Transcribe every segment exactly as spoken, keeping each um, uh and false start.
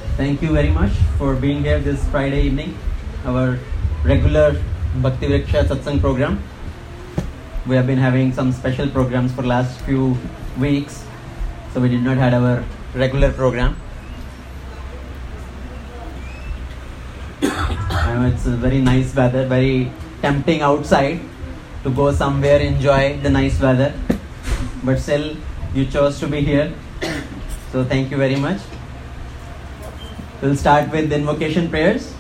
Thank you very much for being here this Friday evening, our regular Bhakti Vriksha Satsang program. We have been having some special programs for last few weeks, so we did not have our regular program. I know it's a very nice weather, very tempting outside to go somewhere, enjoy the nice weather, but still you chose to be here, so thank you very much. We'll start with the invocation prayers.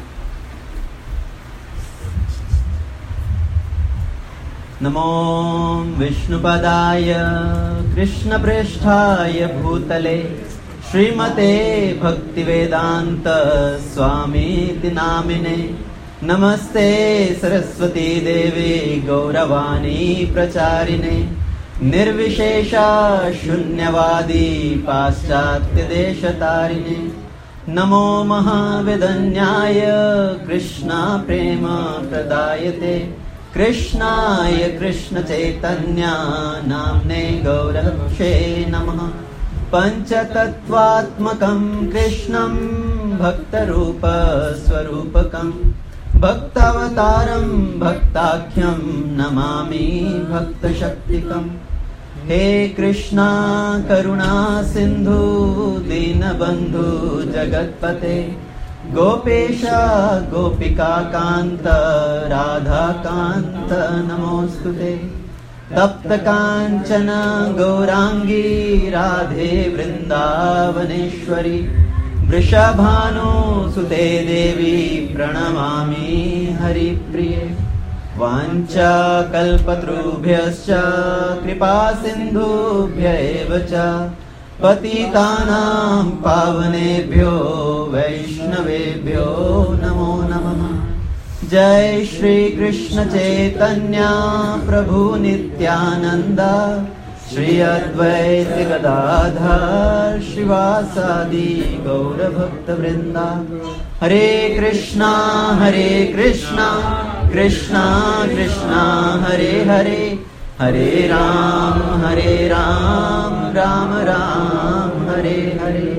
Namo Vishnupadaya Krishna Preshthaya Bhutale Srimate Bhaktivedanta Swami Namine Namaste Saraswati Devi Gauravani Pracharine Nirvishesha Shunyavadi Paschatya Deshatarine Namo Mahavedanyaya Krishna Prema Pradayate Krishnaya Krishna Chaitanya Namne Gaurabhushe Namaha Panchatattvatmakam Krishnam Bhaktarupa Swarupakam Bhaktavataram Bhaktakhyam Namami Bhaktashaktikam He Krishna Karuna Sindhu Dinabandhu Jagatpate Gopesha Gopika Kanta Radha Kanta Namostute Tapta Kanchana Gaurangi Radhe Vrindavaneshwari Vrishabhanu Sute Devi Pranamami Hari Priye Vancha Kalpatrubhyascha Kripa Sindhubhya Evacha Patitanam Pavanebhyo Vaishnavebhyo Namo Namaha Jai Shri Krishna Chaitanya Prabhu Nityananda Shri Advaita Gadadhar Shivasadi Gaura Bhakta Vrinda Hare Krishna Hare Krishna Krishna Krishna Hare Hare Hare Ram Hare Ram Ram Ram Hare Hare.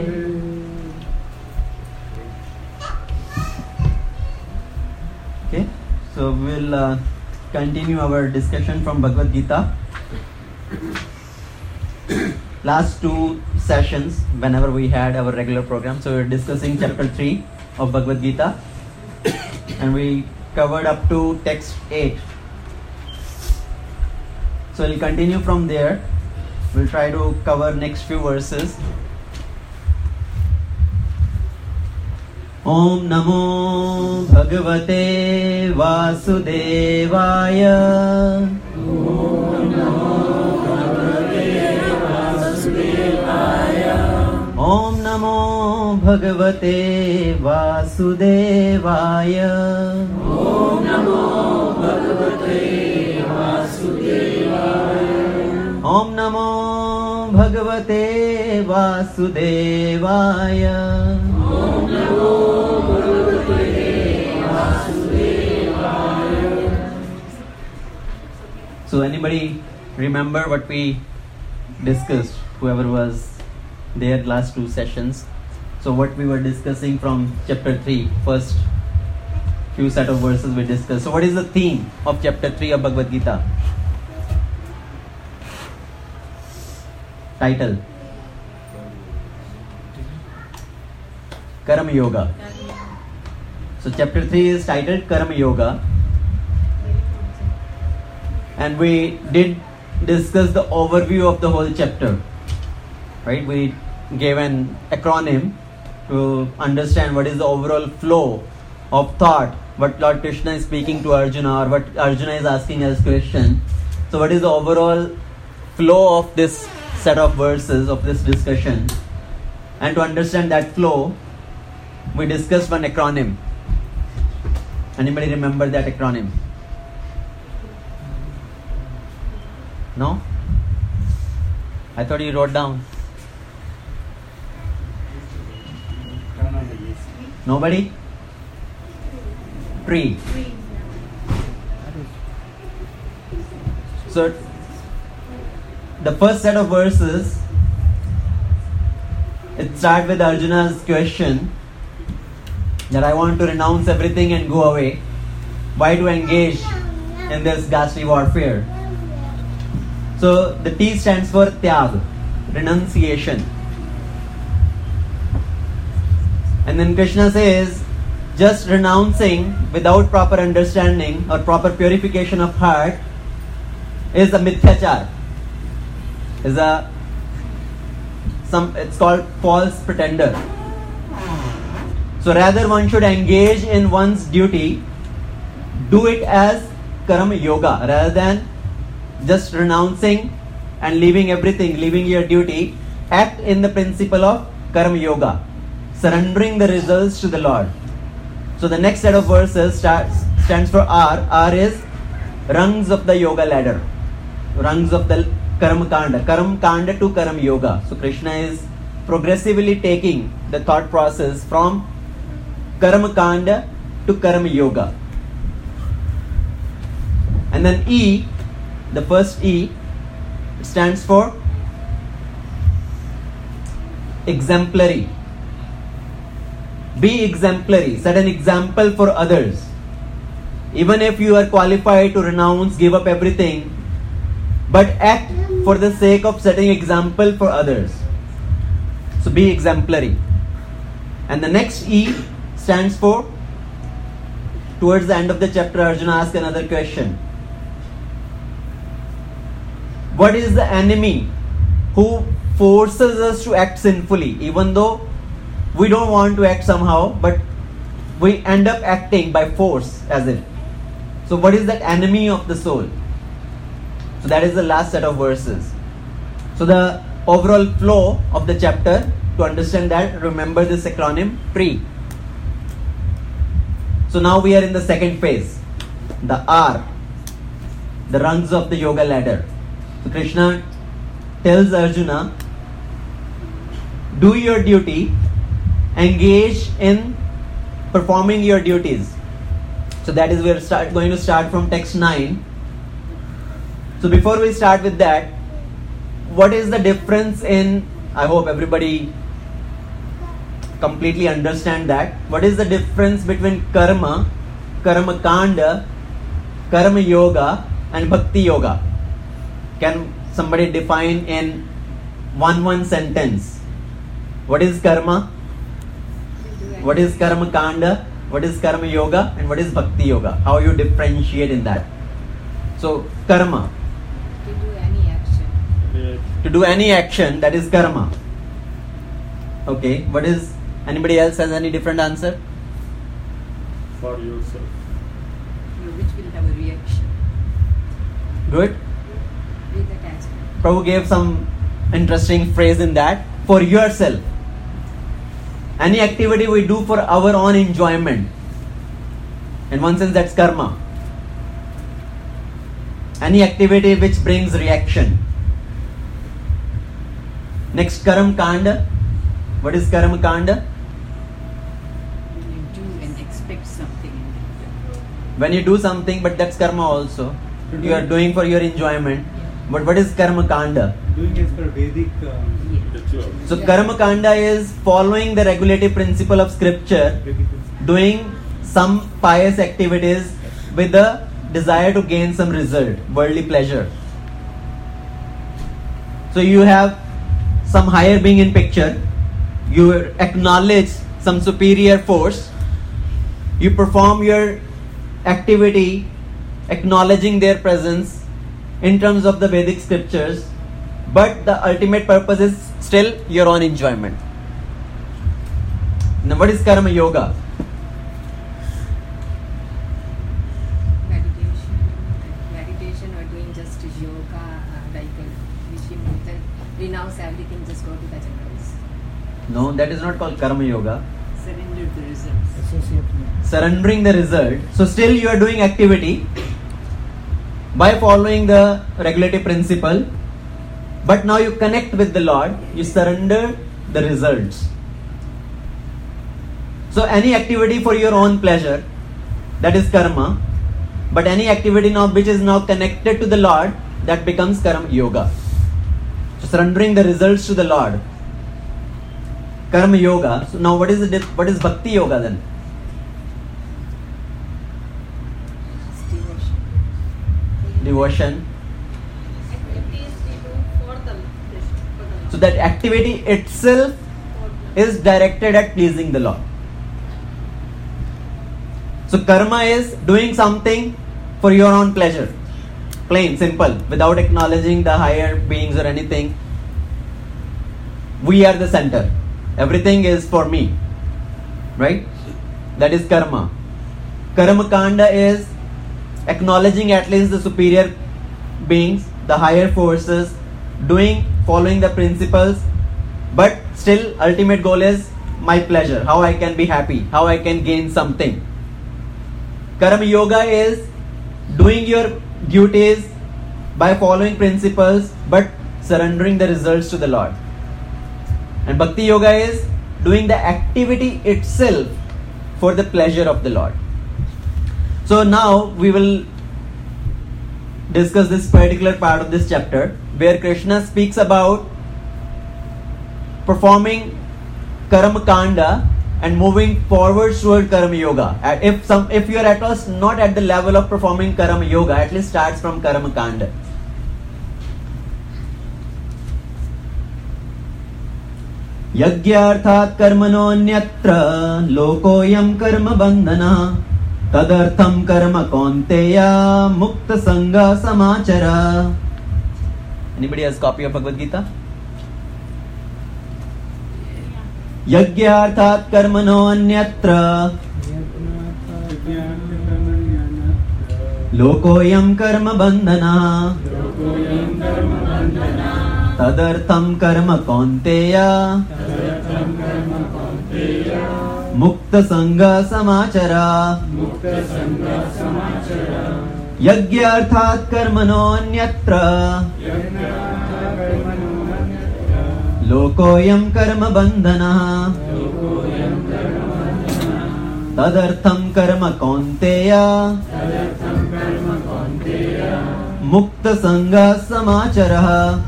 Okay, so we'll uh, continue our discussion from Bhagavad Gita. Last two sessions, whenever we had our regular program, so we're discussing chapter three of Bhagavad Gita, and we covered up to text eight. So we'll continue from there. We'll try to cover next few verses. Om Namo Bhagavate Vasudevaya. Om Namo Bhagavate Vasudevaya. Om Namo Bhagavate Vasudevaya. Om Namo Bhagavate Vasudevaya. Om Namo Bhagavate Vasudevaya. Om Namo Bhagavate Vasudevaya. So anybody remember what we discussed? Whoever was there last two sessions. So what we were discussing from chapter three, first few set of verses we discussed. So what is the theme of chapter three of Bhagavad Gita? Title: Karma Yoga. So chapter three is titled Karma Yoga, and we did discuss the overview of the whole chapter, right? We gave an acronym to understand what is the overall flow of thought, what Lord Krishna is speaking to Arjuna, or what Arjuna is asking as question. So what is the overall flow of this set of verses, of this discussion? And to understand that flow, we discussed one acronym. Anybody remember that acronym? No? I thought you wrote down. Nobody? Tree. So the first set of verses it starts with Arjuna's question that I want to renounce everything and go away. Why to engage in this ghastly warfare? So the T stands for Tyag, renunciation. And then Krishna says, just renouncing without proper understanding or proper purification of heart is a mithyachar. Is a some it's called false pretender. So rather one should engage in one's duty, do it as karma yoga rather than just renouncing and leaving everything, leaving your duty. Act in the principle of karma yoga, surrendering the results to the Lord. So the next set of verses starts, stands for R. R is rungs of the yoga ladder, rungs of the karma kanda, karma kanda to karma yoga. So Krishna is progressively taking the thought process from karma kanda to karma yoga. And then E, the first E, stands for exemplary. Be exemplary, set an example for others. Even if you are qualified to renounce, give up everything, but act for the sake of setting example for others. So be exemplary. And the next E stands for, towards the end of the chapter, Arjuna asks another question. What is the enemy who forces us to act sinfully, even though we don't want to act somehow, but we end up acting by force as if. So what is that enemy of the soul? So that is the last set of verses. So the overall flow of the chapter, to understand that, remember this acronym, PRE. So now we are in the second phase, the R, the rungs of the yoga ladder. So Krishna tells Arjuna, do your duty, engage in performing your duties. So that is where we're start, going to start from text nine. So before we start with that, what is the difference in, I hope everybody completely understand that. What is the difference between karma, karma kanda, karma yoga and bhakti yoga? Can somebody define in one one sentence? What is karma? What is karma kanda? What is karma yoga? And what is bhakti yoga? How you differentiate in that? So karma. To do any action. To do any action, that is karma. Okay. What is, anybody else has any different answer? For yourself. Which will have a reaction. Good. With attachment. Prabhu gave some interesting phrase in that. For yourself. Any activity we do for our own enjoyment. In one sense, that's karma. Any activity which brings reaction. Next, karam kanda. What is karam kanda? When you do and expect something in return. When you do something, but that's karma also. You are doing for your enjoyment. But what is karma kanda? Doing as per Vedic. Uh, So karma kanda is following the regulative principle of scripture, doing some pious activities with the desire to gain some result, worldly pleasure. So you have some higher being in picture, you acknowledge some superior force, you perform your activity acknowledging their presence in terms of the Vedic scriptures, but the ultimate purpose is still your own enjoyment. Now what is karma yoga? Meditation, meditation or doing just yoga, uh, like uh, Vishnu, renounce everything, just go to the jungles. No, that is not called karma yoga. Surrender the results. associate. Surrendering the result. So still you are doing activity by following the regulative principle, but now you connect with the Lord, you surrender the results. So any activity for your own pleasure, that is karma, but any activity now which is now connected to the Lord, that becomes karma yoga. So surrendering the results to the Lord. Karma Yoga. So now what is the dif- what is Bhakti Yoga then? Devotion. Devotion. Activities we do for the Lord. So that activity itself is directed at pleasing the Lord. So karma is doing something for your own pleasure. Plain, simple, without acknowledging the higher beings or anything. We are the center. Everything is for me. Right? That is karma. Karma kanda is acknowledging at least the superior beings, the higher forces, doing, following the principles, but still ultimate goal is my pleasure, how I can be happy, how I can gain something. Karma Yoga is doing your duties by following principles but surrendering the results to the Lord. And Bhakti Yoga is doing the activity itself for the pleasure of the Lord. So now we will discuss this particular part of this chapter where Krishna speaks about performing Karma Kanda and moving forward toward Karma Yoga. If some, if you are at all not at the level of performing Karma Yoga, at least starts from Karma Kanda. Yagyarthat karmanonyatra lokoyam karma bandhana tadartham karma kaunteya mukta sangha samachara. Anybody has copy of Bhagavad Gita? Yagyarthat karmanonyatra lokoyam karma bandhana tadartham karma kaunteya mukta sangha samachara. Yagyarthat karmanonyatra lokoyam karma bandhana tadartham karma kaunteya mukta sangha samachara.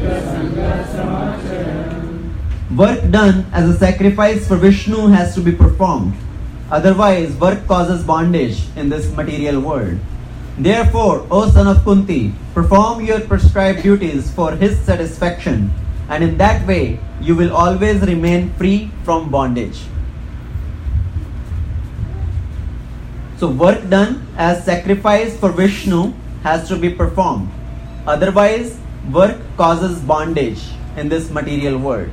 Work done as a sacrifice for Vishnu has to be performed. Otherwise, work causes bondage in this material world. Therefore, O son of Kunti, perform your prescribed duties for his satisfaction, and in that way you will always remain free from bondage. So work done as sacrifice for Vishnu has to be performed. Otherwise, work causes bondage in this material world.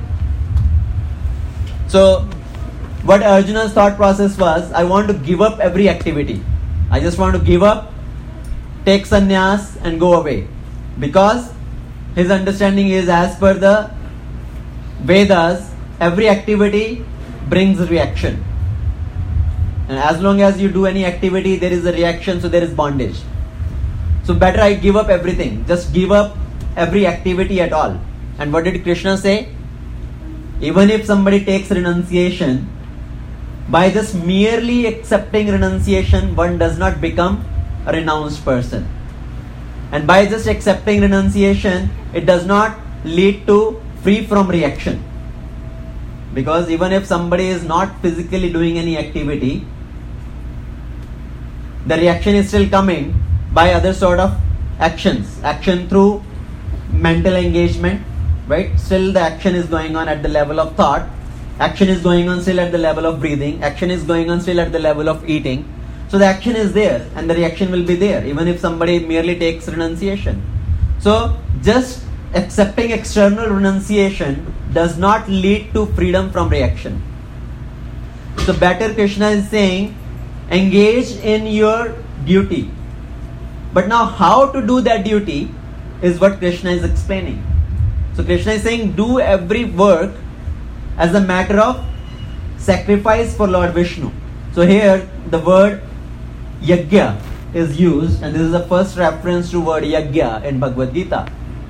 So what Arjuna's thought process was, I want to give up every activity. I just want to give up, take sannyas and go away. Because his understanding is, as per the Vedas, every activity brings reaction. And as long as you do any activity, there is a reaction, so there is bondage. So better I give up everything. Just give up every activity at all. And what did Krishna say? Even if somebody takes renunciation, by just merely accepting renunciation, one does not become a renounced person. And by just accepting renunciation, it does not lead to free from reaction. Because even if somebody is not physically doing any activity, the reaction is still coming by other sort of actions. Action through mental engagement, right? Still the action is going on at the level of thought. Action is going on still at the level of breathing. Action is going on still at the level of eating. So the action is there and the reaction will be there even if somebody merely takes renunciation. So just accepting external renunciation does not lead to freedom from reaction. So better, Krishna is saying, engage in your duty. But now how to do that duty is what Krishna is explaining. So Krishna is saying, do every work as a matter of sacrifice for Lord Vishnu. So here the word yajna is used, and this is the first reference to word yajna in Bhagavad Gita.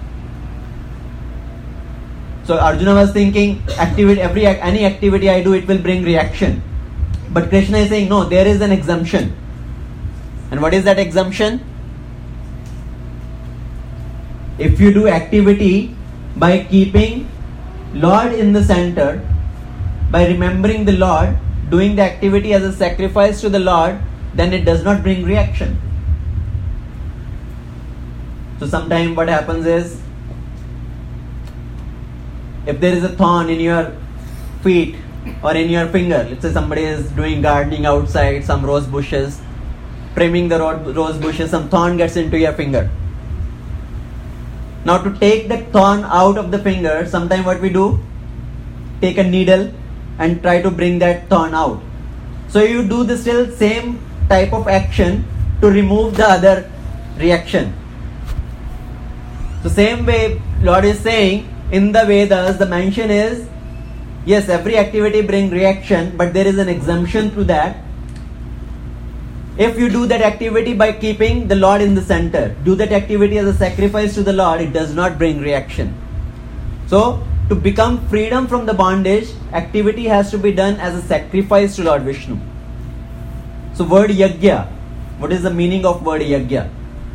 So Arjuna was thinking, activity, every any activity I do, it will bring reaction. But Krishna is saying, no, there is an exemption. And what is that exemption? If you do activity by keeping Lord in the center, by remembering the Lord, doing the activity as a sacrifice to the Lord, then it does not bring reaction. So sometimes what happens is, if there is a thorn in your feet or in your finger, let's say somebody is doing gardening outside, some rose bushes, trimming the rose bushes, some thorn gets into your finger. Now to take that thorn out of the finger, sometimes what we do, take a needle and try to bring that thorn out. So you do the still same type of action to remove the other reaction. The same way Lord is saying, in the Vedas, the mention is, yes, every activity brings reaction, but there is an exemption to that. If you do that activity by keeping the Lord in the center, do that activity as a sacrifice to the Lord, it does not bring reaction. So, to become freedom from the bondage, activity has to be done as a sacrifice to Lord Vishnu. So, word yajna, what is the meaning of word yajna?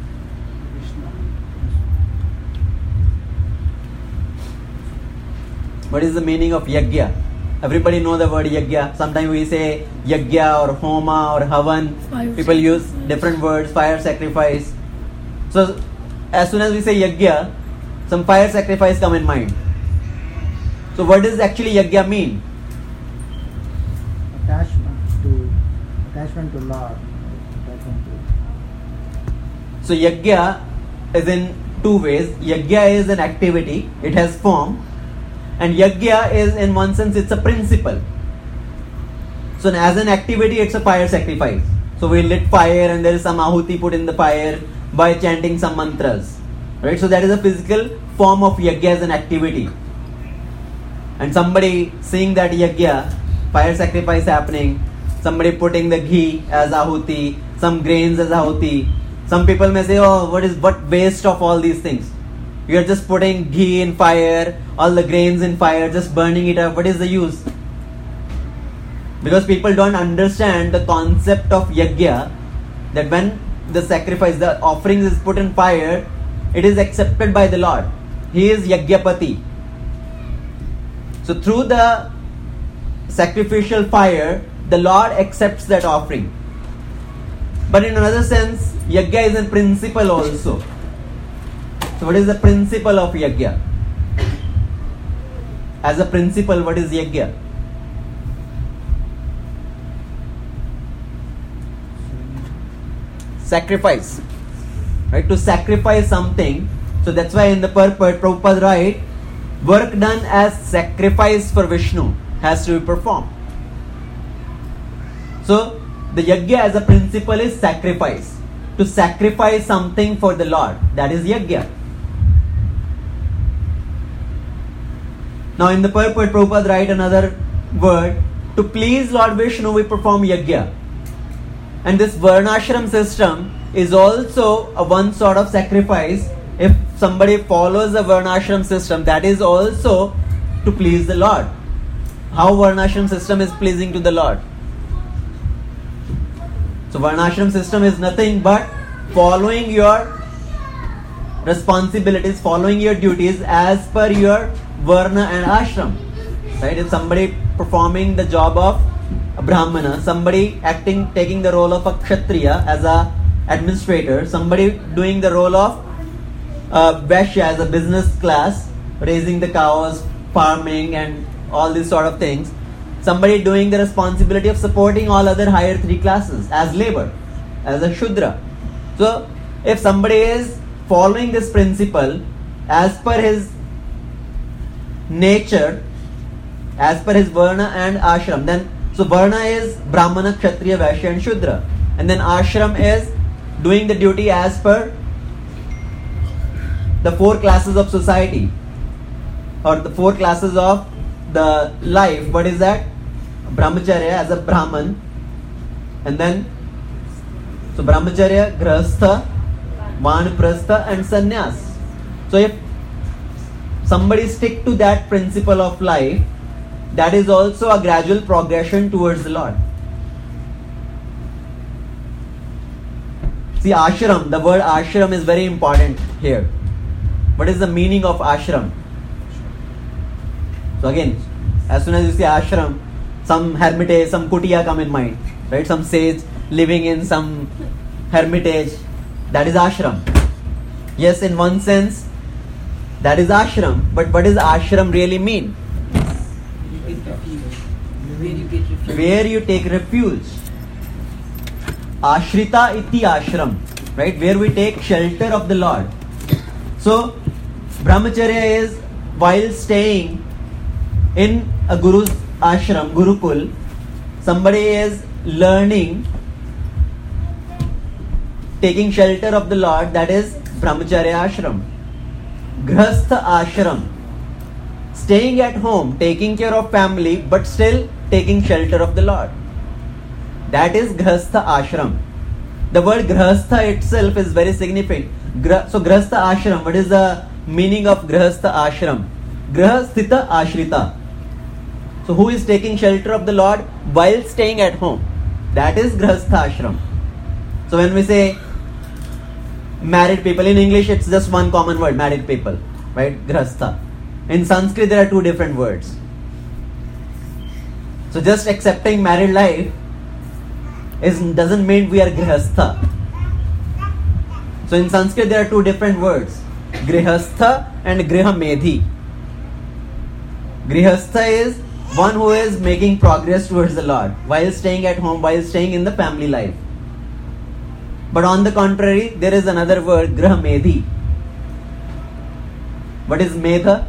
What is the meaning of yajna? Everybody know the word yajna. Sometimes we say yajna or homa or havan. Fire People use sacrifice. different words, fire sacrifice. So as soon as we say yajna, some fire sacrifice come in mind. So what does actually yajna mean? Attachment to attachment to Lord. Attachment to So yajna is in two ways. Yajna is an activity, it has form. And yajna is, in one sense, it's a principle. So as an activity, it's a fire sacrifice. So we lit fire and there is some ahuti put in the fire by chanting some mantras. Right? So that is a physical form of yajna as an activity. And somebody seeing that yajna, fire sacrifice happening, somebody putting the ghee as ahuti, some grains as ahuti. Some people may say, oh, what is what waste of all these things? You are just putting ghee in fire, all the grains in fire, just burning it up. What is the use? Because people don't understand the concept of yajna, that when the sacrifice, the offerings is put in fire, it is accepted by the Lord. He is Yajnapati. So through the sacrificial fire, the Lord accepts that offering. But in another sense, yajna is a principle also. So what is the principle of yajna? As a principle, what is yajna? Sacrifice. Right? To sacrifice something. So that's why in the purport, Prabhupada write, work done as sacrifice for Vishnu has to be performed. So the yajna as a principle is sacrifice. To sacrifice something for the Lord. That is yajna. Now in the purport, Prabhupada write another word. To please Lord Vishnu, we perform yajna. And this varnashram system is also a one sort of sacrifice. If somebody follows the varnashram system, that is also to please the Lord. How varnashram system is pleasing to the Lord? So varnashram system is nothing but following your responsibilities, following your duties as per your varna and ashram. Right? If somebody performing the job of a brahmana, somebody acting, taking the role of a kshatriya as a administrator, somebody doing the role of a vaishya as a business class, raising the cows, farming and all these sort of things, somebody doing the responsibility of supporting all other higher three classes as labor, as a shudra. So if somebody is following this principle as per his nature, as per his varna and ashram, then so varna is brahmana, kshatriya, vaishya and shudra, and then ashram is doing the duty as per the four classes of society or the four classes of the life. What is that? Brahmacharya as a Brahman, and then so Brahmacharya, Grahastha, Vanaprastha and Sannyas. So if somebody stick to that principle of life, that is also a gradual progression towards the Lord. See, ashram, the word ashram is very important here. What is the meaning of ashram? So again, As soon as you say ashram, some hermitage, some kutia come in mind, right? Some sage living in some hermitage. That is ashram. Yes, in one sense, that is ashram. But what does ashram really mean? Where you get refuge. Where you take refuge. Ashrita iti ashram, right? Where we take shelter of the Lord. So, brahmacharya is while staying in a guru's ashram, gurukul, somebody is learning, taking shelter of the Lord, that is brahmacharya ashram. Grihastha ashram, staying at home, taking care of family, but still taking shelter of the Lord. That is grihastha ashram. The word grihastha itself is very significant. Gra- so grihastha ashram, what is the meaning of grihastha ashram? Grihasthita ashrita. So who is taking shelter of the Lord while staying at home? That is grihastha ashram. So when we say married people, in English it's just one common word, married people, right? Grihastha. In Sanskrit there are two different words. So just accepting married life is doesn't mean we are grihastha. So in Sanskrit there are two different words, grihastha and grihamedhi. Grihastha is one who is making progress towards the Lord while staying at home, while staying in the family life. But on the contrary, there is another word, grihamedhi. What is medha?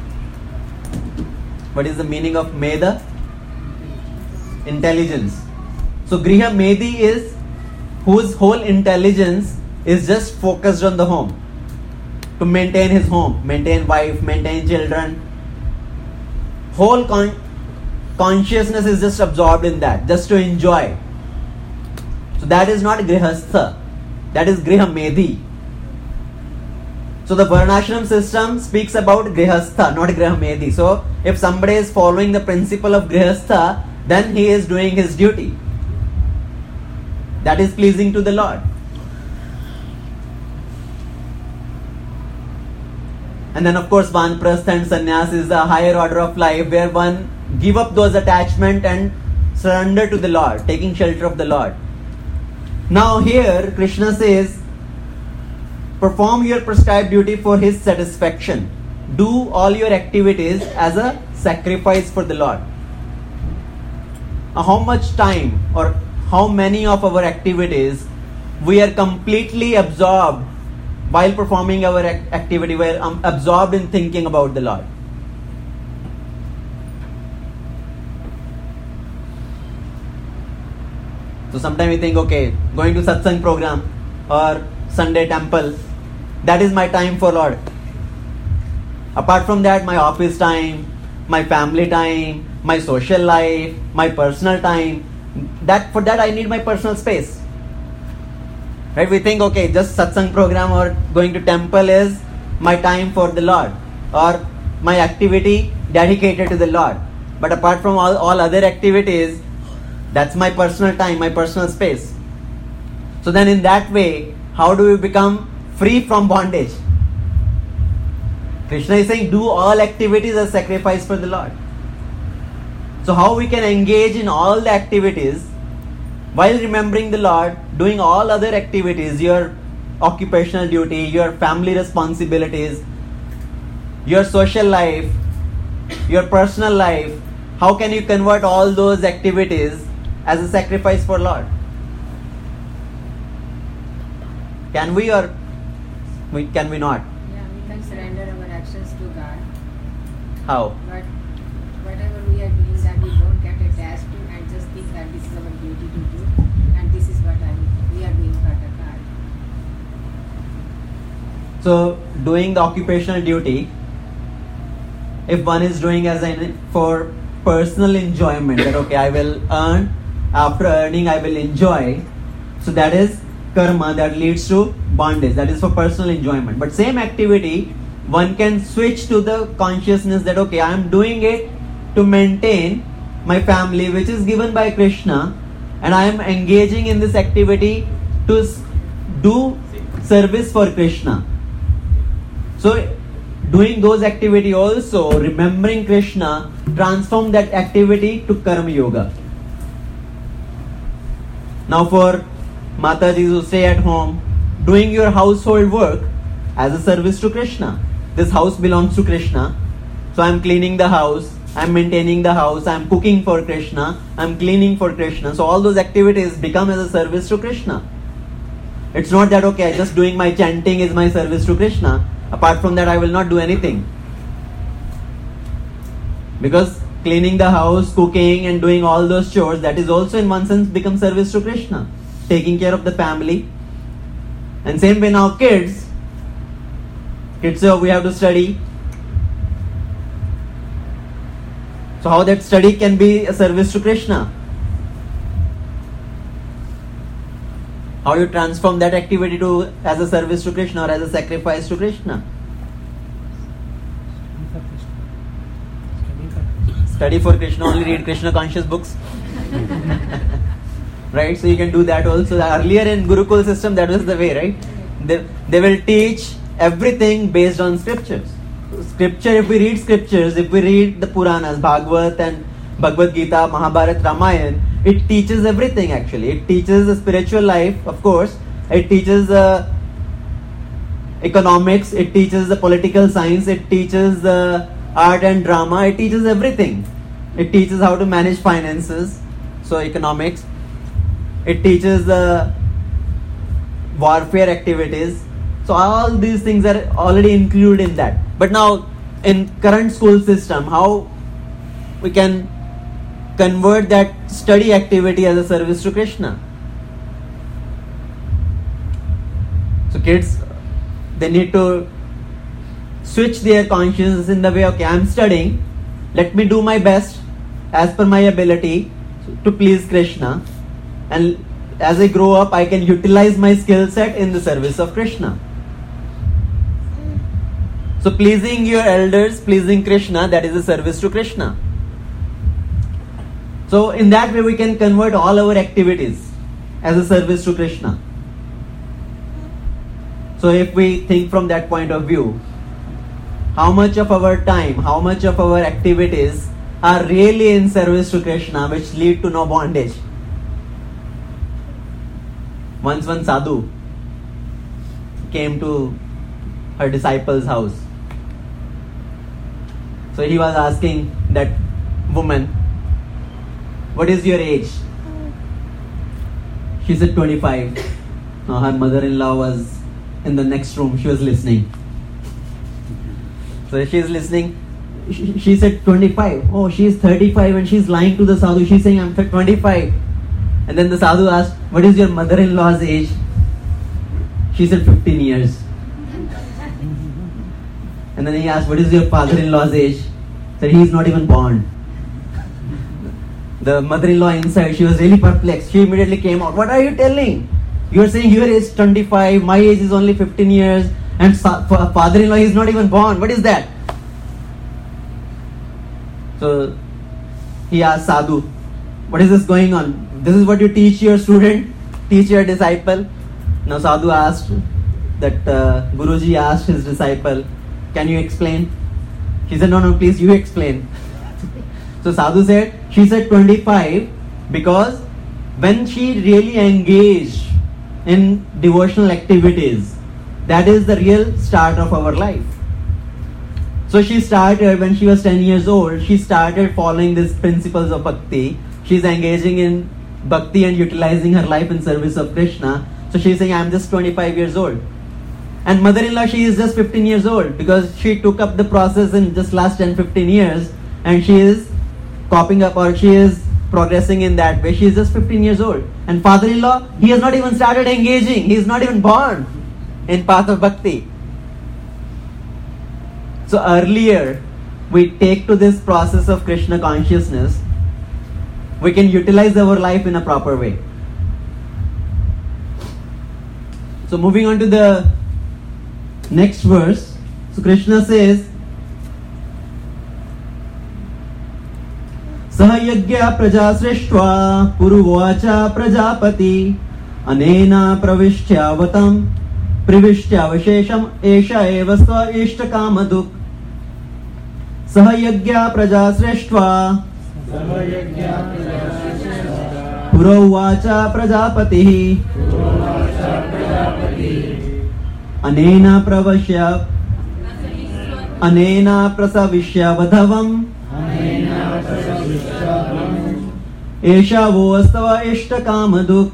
What is the meaning of medha? Intelligence. So grihamedhi is whose whole intelligence is just focused on the home, to maintain his home, maintain wife, maintain children. Whole con- consciousness is just absorbed in that, just to enjoy. So that is not grihastha, that is grihamedhi. So the varnashram system speaks about grihastha, not grihamedhi. So if somebody is following the principle of grihastha, then he is doing his duty. That is pleasing to the Lord. And then of course Vanprastha and Sannyas is the higher order of life where one give up those attachments and surrender to the Lord, taking shelter of the Lord. Now here Krishna says, perform your prescribed duty for his satisfaction. Do all your activities as a sacrifice for the Lord. Now, how much time or how many of our activities we are completely absorbed while performing our ac- activity, we are um, absorbed in thinking about the Lord. So sometimes we think, okay, going to satsang program or Sunday temple, that is my time for Lord. Apart from that, my office time, my family time, my social life, my personal time, that for that I need my personal space. Right? We think, okay, just satsang program or going to temple is my time for the Lord or my activity dedicated to the Lord. But apart from all, all other activities, that's my personal time, my personal space. So then in that way, how do we become free from bondage? Krishna is saying, do all activities as sacrifice for the Lord. So how we can engage in all the activities while remembering the Lord, doing all other activities, your occupational duty, your family responsibilities, your social life, your personal life, how can you convert all those activities as a sacrifice for Lord? Can we or we, can we not? Yeah, we can surrender our actions to God. How? But whatever we are doing, that we don't get attached to and just think that this is our duty to do and this is what I, we are doing for the God. So doing the occupational duty, if one is doing as an for personal enjoyment, that okay, I will earn, after earning I will enjoy, so that is karma that leads to bondage, that is for personal enjoyment. But same activity, one can switch to the consciousness that okay, I am doing it to maintain my family which is given by Krishna, and I am engaging in this activity to do service for Krishna. So doing those activity also, remembering Krishna, transform that activity to karma yoga. Now for Mataji who stay at home, doing your household work as a service to Krishna. This house belongs to Krishna, so I am cleaning the house, I am maintaining the house, I am cooking for Krishna, I am cleaning for Krishna. So all those activities become as a service to Krishna. It's not that, okay, just doing my chanting is my service to Krishna. Apart from that, I will not do anything. Because cleaning the house, cooking and doing all those chores, that is also in one sense become service to Krishna. Taking care of the family. And same way now kids, kids say, oh, we have to study. So how that study can be a service to Krishna? How you transform that activity to as a service to Krishna or as a sacrifice to Krishna? Study for Krishna, only read Krishna conscious books. Right? So you can do that also. Earlier in Gurukul system, that was the way, right? They, they will teach everything based on scriptures. Scripture, if we read scriptures, if we read the Puranas, Bhagavad and Bhagavad Gita, Mahabharata, Ramayana, it teaches everything actually. It teaches the spiritual life, of course. It teaches uh, economics. It teaches the political science. It teaches the art and drama. It teaches everything. It teaches how to manage finances. So economics. It teaches the warfare activities. So all these things are already included in that. But now in current school system, how we can convert that study activity as a service to Krishna? So kids, they need to switch their consciousness in the way, okay, I am studying, let me do my best as per my ability to please Krishna, and as I grow up I can utilize my skill set in the service of Krishna. So pleasing your elders, pleasing Krishna, that is a service to Krishna. So in that way we can convert all our activities as a service to Krishna. So if we think from that point of view, how much of our time, how much of our activities are really in service to Krishna, which lead to no bondage. Once one sadhu came to her disciple's house. So he was asking that woman, what is your age? She said twenty-five. Now her mother-in-law was in the next room. She was listening. So she is listening. She, she said twenty-five. Oh, she is thirty-five and she is lying to the sadhu. She is saying, I'm twenty-five. And then the sadhu asked, what is your mother-in-law's age? She said fifteen years. And then he asked, what is your father-in-law's age? He said, he is not even born. The mother-in-law inside, she was really perplexed. She immediately came out. What are you telling? You are saying your age is twenty-five, my age is only fifteen years, and father-in-law is not even born. What is that? So he asked Sadhu, what is this going on? This is what you teach your student, teach your disciple. Now Sadhu asked that uh, Guruji asked his disciple, can you explain? He said, no, no, please you explain. So Sadhu said, she said twenty-five because when she really engaged in devotional activities, that is the real start of our life. So she started when she was ten years old, she started following these principles of bhakti. She's engaging in bhakti and utilizing her life in service of Krishna. So she's saying, I'm just twenty-five years old. And mother-in-law, she is just fifteen years old because she took up the process in just last ten to fifteen years and she is copying up or she is progressing in that way. She is just fifteen years old. And father-in-law, he has not even started engaging. He is not even born in path of bhakti. So earlier, we take to this process of Krishna consciousness, we can utilize our life in a proper way. So moving on to the next verse. So Krishna says, Sahayagya praja srishtva puruvacha prajapati anena pravishtya vatam privishtya vashesham esha eva sva ishta kamaduk सह यज्ञा प्रजा सृष्ट्वा पुरोवाच प्रजापतिः अनेन प्रवश्य अनेन प्रसविष्य वधवम् एषा वो स्तव इष्टकामधुक्.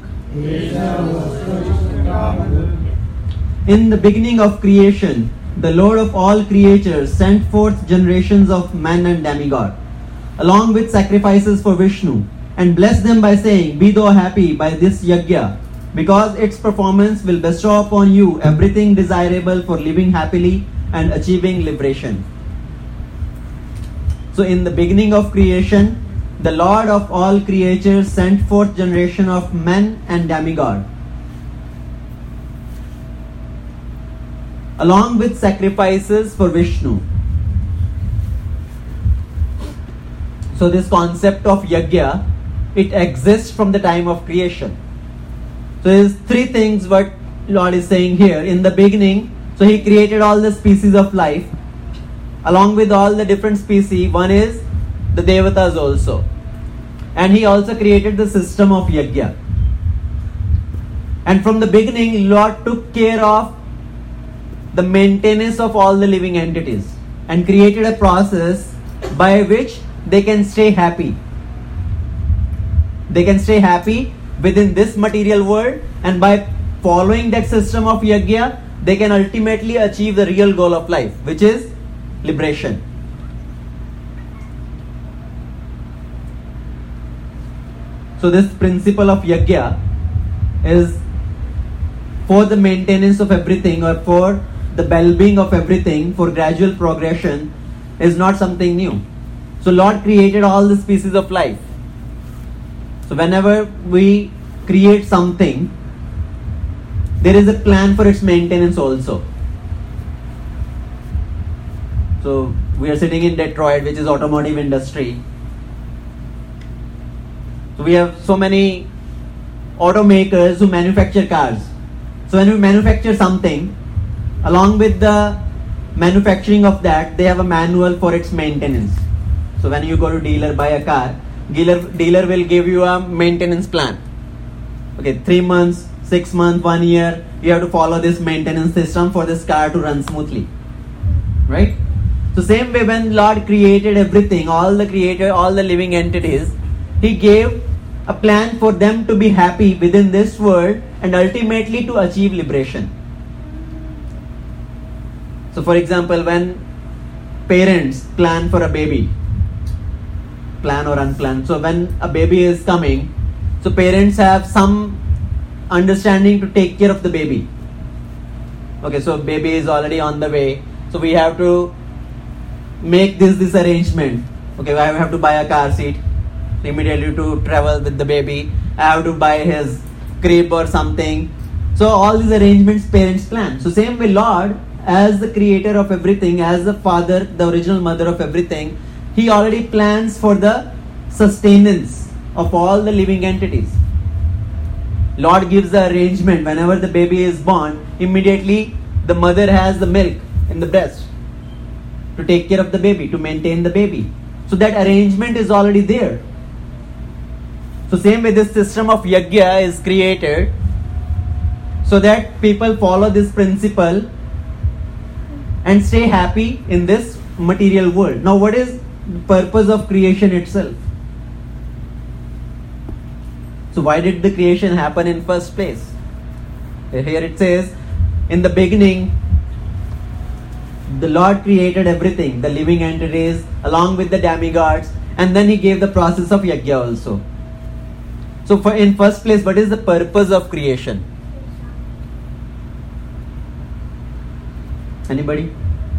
In the beginning of creation, the Lord of all creatures sent forth generations of men and demigod, along with sacrifices for Vishnu, and blessed them by saying, "Be thou happy by this yajna, because its performance will bestow upon you everything desirable for living happily and achieving liberation." So in the beginning of creation, the Lord of all creatures sent forth generation of men and demigod, along with sacrifices for Vishnu. So this concept of yajna, it exists from the time of creation. So there's three things what Lord is saying here. In the beginning, so He created all the species of life. Along with all the different species, one is the Devatas also. And He also created the system of yajna. And from the beginning, Lord took care of the maintenance of all the living entities and created a process by which they can stay happy. They can stay happy within this material world, and by following that system of yajna, they can ultimately achieve the real goal of life, which is liberation. So this principle of yajna is for the maintenance of everything, or for the well-being of everything, for gradual progression, is not something new. So Lord created all the species of life. So whenever we create something, there is a plan for its maintenance also. So we are sitting in Detroit, which is automotive industry. So we have so many automakers who manufacture cars. So when we manufacture something, along with the manufacturing of that, they have a manual for its maintenance. So when you go to dealer, buy a car, dealer, dealer will give you a maintenance plan. Okay, three months, six months, one year, you have to follow this maintenance system for this car to run smoothly. Right? So same way, when Lord created everything, all the creator, all the living entities, He gave a plan for them to be happy within this world and ultimately to achieve liberation. So for example, when parents plan for a baby, plan or unplanned, so when a baby is coming, so parents have some understanding to take care of the baby. Okay, so baby is already on the way, so we have to make this this arrangement. Okay, I have to buy a car seat immediately to travel with the baby. I have to buy his crib or something. So all these arrangements parents plan. So same way, Lord, as the creator of everything, as the father, the original mother of everything, He already plans for the sustenance of all the living entities. Lord gives the arrangement. Whenever the baby is born, immediately the mother has the milk in the breast to take care of the baby, to maintain the baby. So that arrangement is already there. So same way, this system of yajna is created so that people follow this principle and stay happy in this material world. Now, what is the purpose of creation itself? So why did the creation happen in first place? Here it says, in the beginning, the Lord created everything, the living entities, along with the demigods, and then He gave the process of yajna also. So for in first place, what is the purpose of creation? Anybody?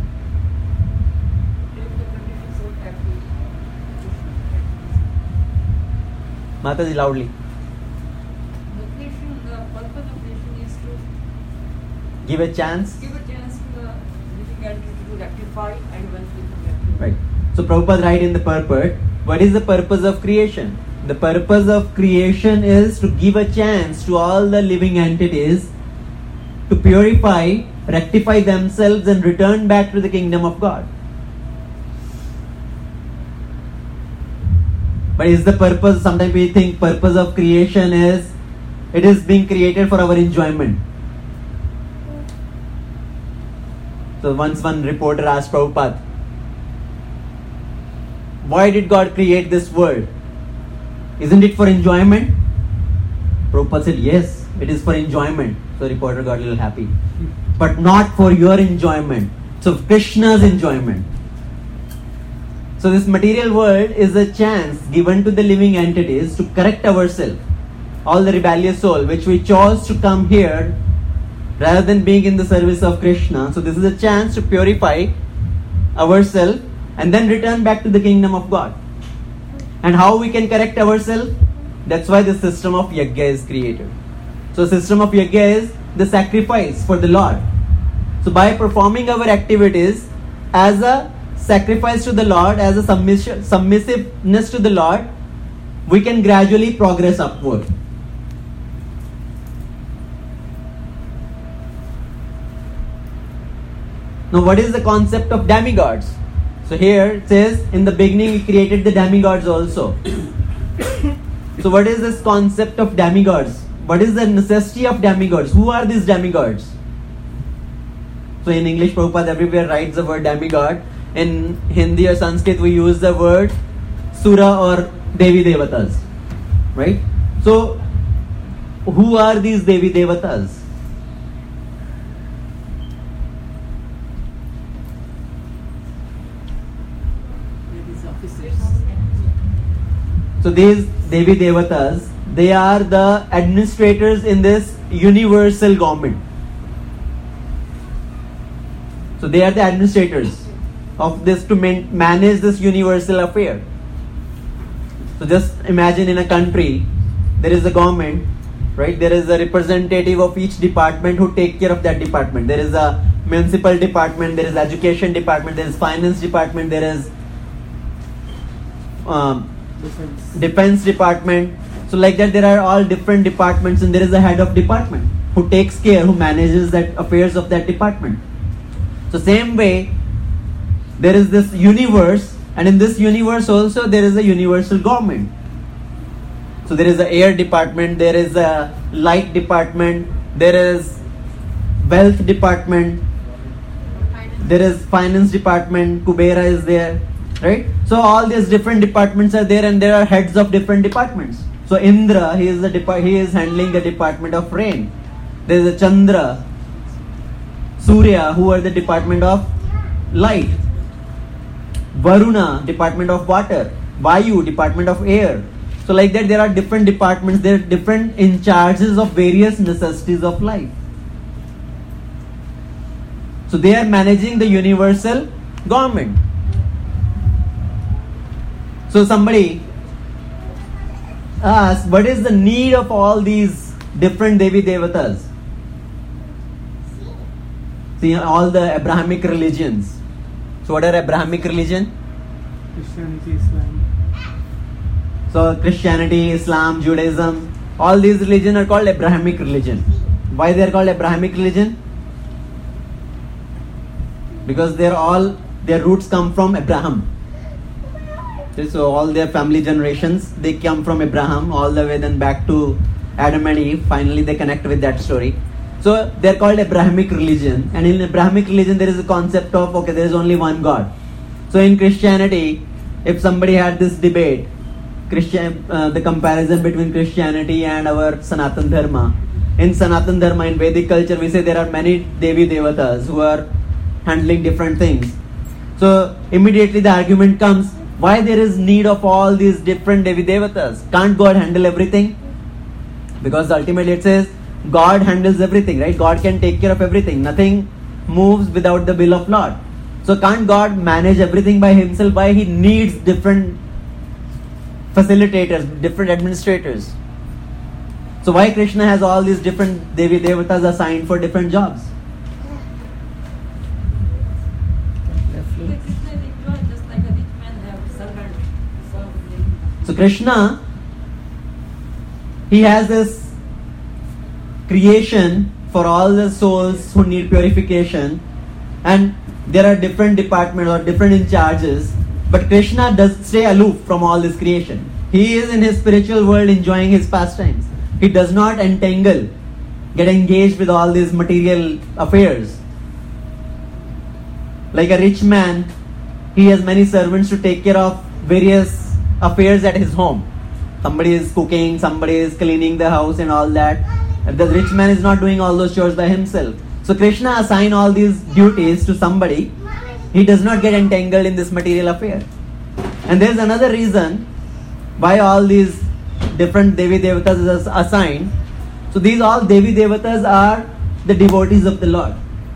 Mataji, loudly. The creation, the purpose of creation is to Give a chance. give a chance to the living entity to rectify and eventually to rectify. Right. So Prabhupada write in the purport, what is the purpose of creation? The purpose of creation is to give a chance to all the living entities to purify, rectify themselves and return back to the kingdom of God. But is the purpose, sometimes we think purpose of creation is, it is being created for our enjoyment. So once one reporter asked Prabhupada, why did God create this world? Isn't it for enjoyment? Prabhupada said, yes, it is for enjoyment. So the reporter got a little happy. But not for your enjoyment. So Krishna's enjoyment. So this material world is a chance given to the living entities to correct ourselves. All the rebellious soul which we chose to come here rather than being in the service of Krishna. So this is a chance to purify ourselves and then return back to the kingdom of God. And how we can correct ourselves? That's why the system of yajna is created. So system of yajna is the sacrifice for the Lord. So by performing our activities as a sacrifice to the Lord, as a submission, submissiveness to the Lord, we can gradually progress upward. Now what is the concept of demigods? So here it says, in the beginning we created the demigods also. So what is this concept of demigods? What is the necessity of demigods? Who are these demigods? So in English, Prabhupada everywhere writes the word demigod. In Hindi or Sanskrit, we use the word Sura or Devi Devatas. Right? So, who are these Devi Devatas? These officers. So these Devi Devatas, they are the administrators in this universal government. So they are the administrators of this to man- manage this universal affair. So just imagine in a country, there is a government, right? There is a representative of each department who take care of that department. There is a municipal department, there is education department, there is finance department, there is um, Defense. defense department. So like that there are all different departments and there is a head of department who takes care, who manages that affairs of that department. So same way, there is this universe, and in this universe also there is a universal government. So there is a air department, there is a light department, there is wealth department, there is finance department, Kubera is there, right? So all these different departments are there and there are heads of different departments. So Indra, he is the depart- he is handling the department of rain. There is a Chandra, Surya, who are the department of light. Varuna, department of water. Vayu, department of air. So like that there are different departments, there are different in charges of various necessities of life. So they are managing the universal government. So somebody asks, what is the need of all these different Devi Devatas? See, all the Abrahamic religions. So what are Abrahamic religion? Christianity, Islam. So Christianity, Islam, Judaism, all these religions are called Abrahamic religion. Why they are called Abrahamic religion? Because they are all, their roots come from Abraham. So all their family generations, they come from Abraham all the way then back to Adam and Eve. Finally they connect with that story. So they are called Abrahamic religion, and in Abrahamic religion there is a concept of, okay, there is only one God. So in Christianity, if somebody had this debate, Christian, uh, the comparison between Christianity and our Sanatan Dharma. In Sanatan Dharma, in Vedic culture, we say there are many Devi Devatas who are handling different things. So immediately the argument comes, why there is need of all these different Devi Devatas? Can't God handle everything? Because ultimately it says, God handles everything, right? God can take care of everything. Nothing moves without the will of Lord. So can't God manage everything by himself? Why he needs different facilitators, different administrators? So why Krishna has all these different Devi Devatas assigned for different jobs? Krishna is equal, just like a rich man have servant. So Krishna, he has this creation for all the souls who need purification, and there are different departments or different in charges, but Krishna does stay aloof from all this creation. He is in his spiritual world enjoying his pastimes. He does not entangle, get engaged with all these material affairs. Like a rich man, he has many servants to take care of various affairs at his home. Somebody is cooking, somebody is cleaning the house and all that. The rich man is not doing all those chores by himself. So Krishna assigns all these duties to somebody. He does not get entangled in this material affair. And there is another reason why all these different Devi Devatas is assigned. So these all Devi Devatas are the devotees of the Lord.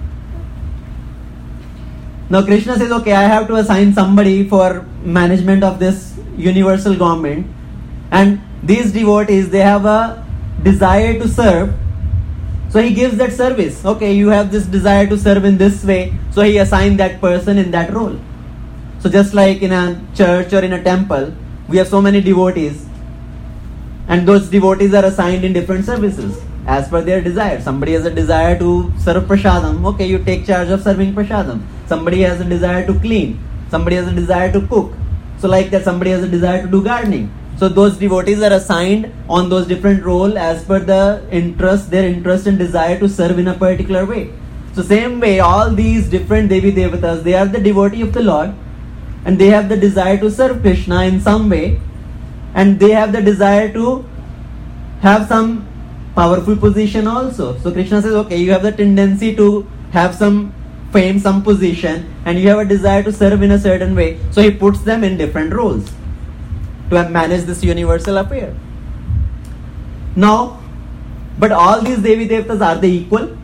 Now Krishna says, okay, I have to assign somebody for management of this universal government. And these devotees, they have a desire to serve. So he gives that service. Okay, you have this desire to serve in this way. So he assigns that person in that role. So just like in a church or in a temple, we have so many devotees. And those devotees are assigned in different services as per their desire. Somebody has a desire to serve prasadam. Okay, you take charge of serving prasadam. Somebody has a desire to clean. Somebody has a desire to cook. So like that, somebody has a desire to do gardening. So those devotees are assigned on those different roles as per the interest, their interest and desire to serve in a particular way. So same way, all these different Devi Devatas, they are the devotee of the Lord and they have the desire to serve Krishna in some way, and they have the desire to have some powerful position also. So Krishna says, okay, you have the tendency to have some fame, some position, and you have a desire to serve in a certain way. So he puts them in different roles to manage this universal affair. Now, but all these Devi Devatas, are they equal?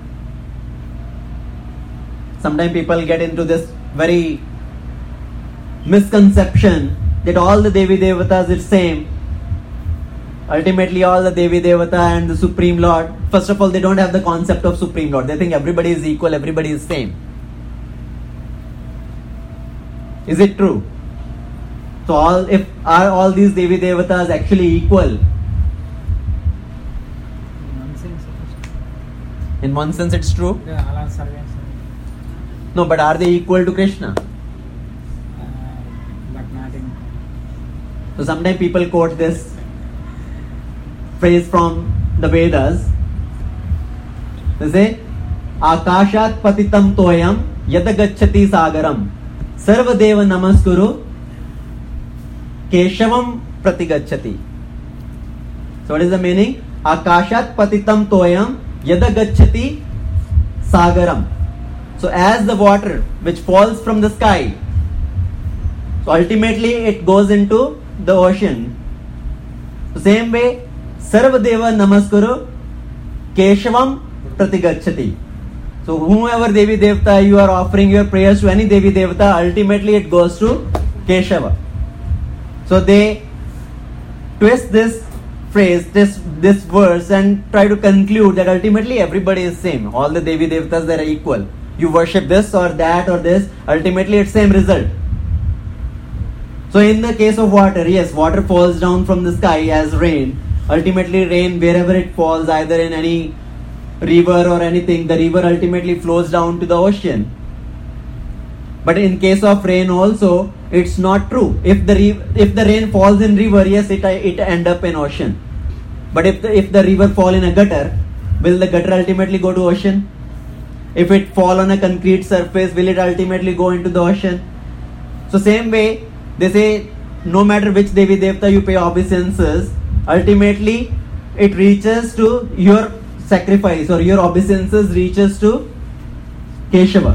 Sometimes people get into this very misconception that all the Devi Devatas is same. Ultimately, all the Devi Devata and the Supreme Lord, first of all, they don't have the concept of Supreme Lord. They think everybody is equal, everybody is same. Is it true? So all if are all these Devi Devatas actually equal? In one sense it's true. No, but are they equal to Krishna? So sometimes people quote this phrase from the Vedas. They say, Akashat patitam toyam yada gacchati sagaram sarvadeva namaskuru Keshavam pratigacchati. So what is the meaning? Akashat patitam toyam yada gacchati sagaram. So as the water which falls from the sky, so ultimately it goes into the ocean. So same way, Sarvadeva namaskuru Keshavam pratigacchati. So whomever Devi Devata you are offering your prayers to, any Devi Devata, ultimately it goes to Keshava. So they twist this phrase, this this verse, and try to conclude that ultimately everybody is same. All the Devi Devatas, they are equal. You worship this or that or this, ultimately it's same result. So in the case of water, yes, water falls down from the sky as rain. Ultimately rain, wherever it falls, either in any river or anything, the river ultimately flows down to the ocean. But in case of rain also, it's not true. If the re- if the rain falls in river, yes, it it end up in ocean. But if the if the river fall in a gutter, will the gutter ultimately go to ocean? If it fall on a concrete surface, will it ultimately go into the ocean? So same way, they say no matter which Devi Devata you pay obeisances, ultimately it reaches to your sacrifice, or your obeisances reaches to Keshava.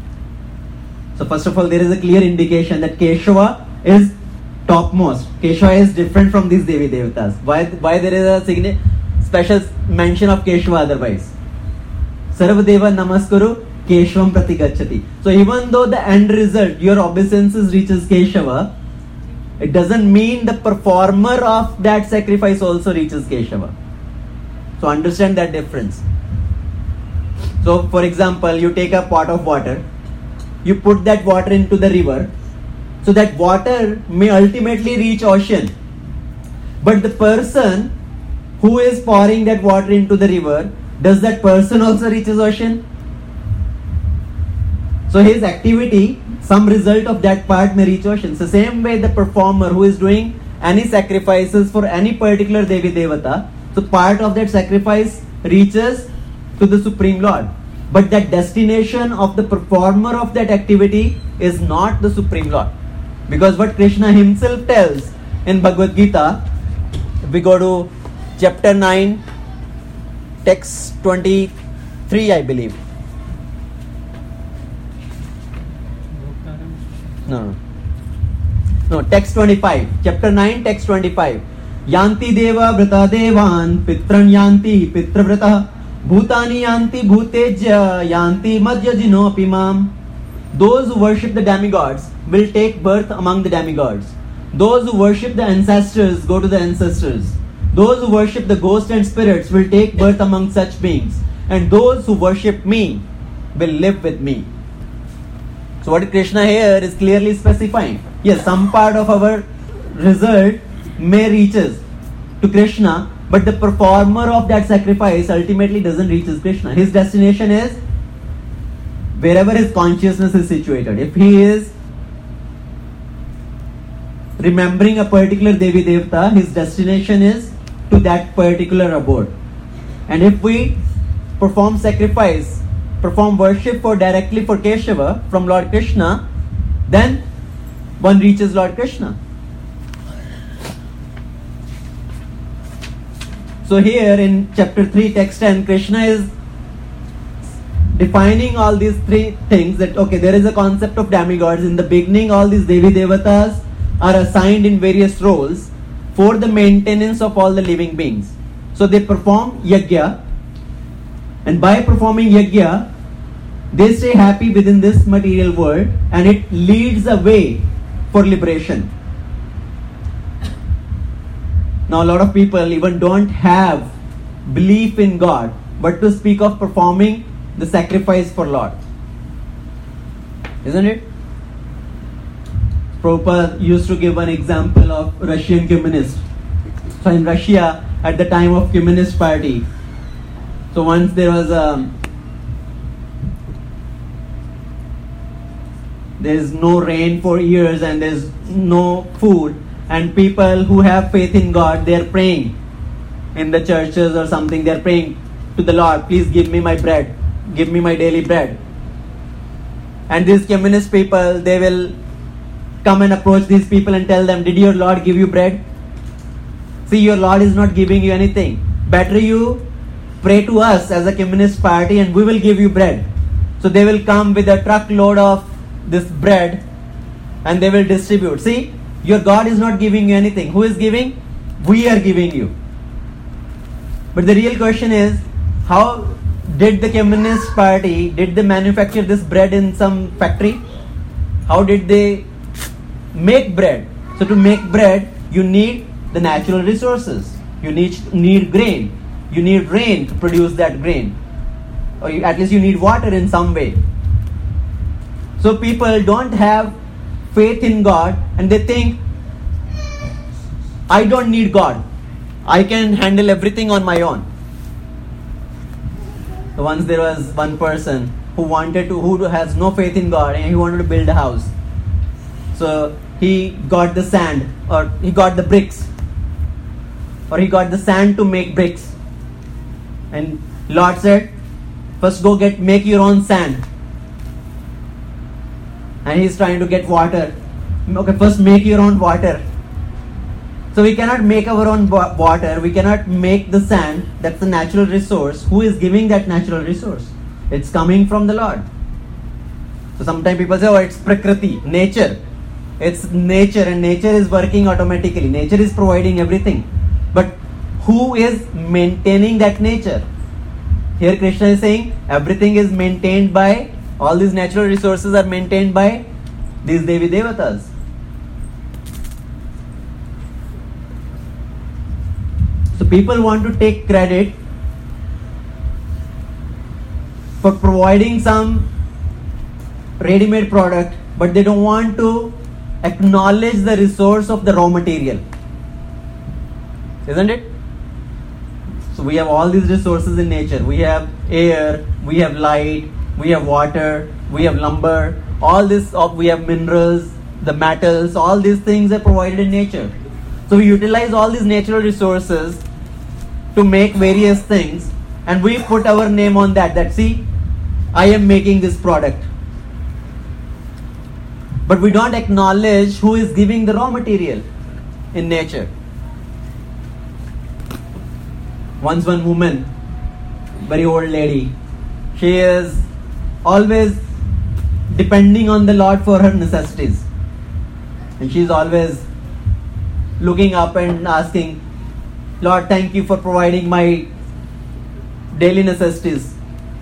So first of all, there is a clear indication that Keshava is topmost. Keshava is different from these Devi Devatas. Why, why there is a signi- special mention of Keshava otherwise? Sarvadeva namaskuru Keshavam pratigacchati. So even though the end result, your obeisances reaches Keshava, it doesn't mean the performer of that sacrifice also reaches Keshava. So understand that difference. So for example, you take a pot of water, you put that water into the river, so that water may ultimately reach ocean. But the person who is pouring that water into the river, does that person also reaches ocean? So his activity, some result of that part may reach ocean. So same way the performer who is doing any sacrifices for any particular Devi Devata, so part of that sacrifice reaches to the Supreme Lord. But that destination of the performer of that activity is not the Supreme Lord. Because what Krishna himself tells in Bhagavad Gita, if we go to chapter nine, text twenty-three, I believe. No, no. No, text twenty-five. Chapter nine, text twenty-five. Yanti deva vrata devan pitran yanti pitravrata bhutani yanti bhutejya yanti madhyajino apimam. Those who worship the demigods will take birth among the demigods. Those who worship the ancestors go to the ancestors. Those who worship the ghosts and spirits will take birth among such beings. And those who worship me will live with me. So what Krishna here is clearly specifying. Yes, some part of our result may reaches to Krishna, but the performer of that sacrifice ultimately doesn't reach Krishna. His destination is wherever his consciousness is situated. If he is remembering a particular Devi Devata, his destination is to that particular abode. And if we perform sacrifice, perform worship for directly for Keshava from Lord Krishna, then one reaches Lord Krishna. So here in chapter three, text ten, Krishna is defining all these three things, that okay, there is a concept of demigods. In the beginning, all these Devi Devatas are assigned in various roles for the maintenance of all the living beings. So they perform yajna, and by performing yajna, they stay happy within this material world, and it leads a way for liberation. Now a lot of people even don't have belief in God, but to speak of performing the sacrifice for Lord. Isn't it? Prabhupada used to give an example of Russian communists. So in Russia, at the time of Communist Party, so once there was a there is no rain for years and there is no food, and people who have faith in God, they are praying in the churches or something. They are praying to the Lord, please give me my bread, give me my daily bread. And these communist people, they will come and approach these people and tell them, did your Lord give you bread? See, your Lord is not giving you anything. Better you pray to us as a communist party and we will give you bread. So they will come with a truckload of this bread and they will distribute. See, your God is not giving you anything. Who is giving? We are giving you. But the real question is, how did the Communist Party, did they manufacture this bread in some factory? How did they make bread? So to make bread, you need the natural resources. You need, need grain. You need rain to produce that grain. Or you, at least you need water in some way. So people don't have faith in God and they think, I don't need God. I can handle everything on my own. So once there was one person who wanted to, who has no faith in God, and he wanted to build a house. So he got the sand, or he got the bricks, or he got the sand to make bricks. And Lord said, first go get, make your own sand. And he's trying to get water. Okay, first make your own water. So we cannot make our own water. We cannot make the sand. That's the natural resource. Who is giving that natural resource? It's coming from the Lord. So sometimes people say, oh, it's Prakriti, nature. It's nature, and nature is working automatically. Nature is providing everything. But who is maintaining that nature? Here Krishna is saying everything is maintained by, all these natural resources are maintained by these Devi Devatas. So people want to take credit for providing some ready-made product, but they don't want to acknowledge the resource of the raw material. Isn't it? So we have all these resources in nature. We have air, we have light, we have water, we have lumber, all this, we have minerals, the metals, all these things are provided in nature. So we utilize all these natural resources to make various things, and we put our name on that, that see, I am making this product. But we don't acknowledge who is giving the raw material in nature. Once one woman, very old lady, she is always depending on the Lord for her necessities. And she is always looking up and asking, Lord, thank you for providing my daily necessities.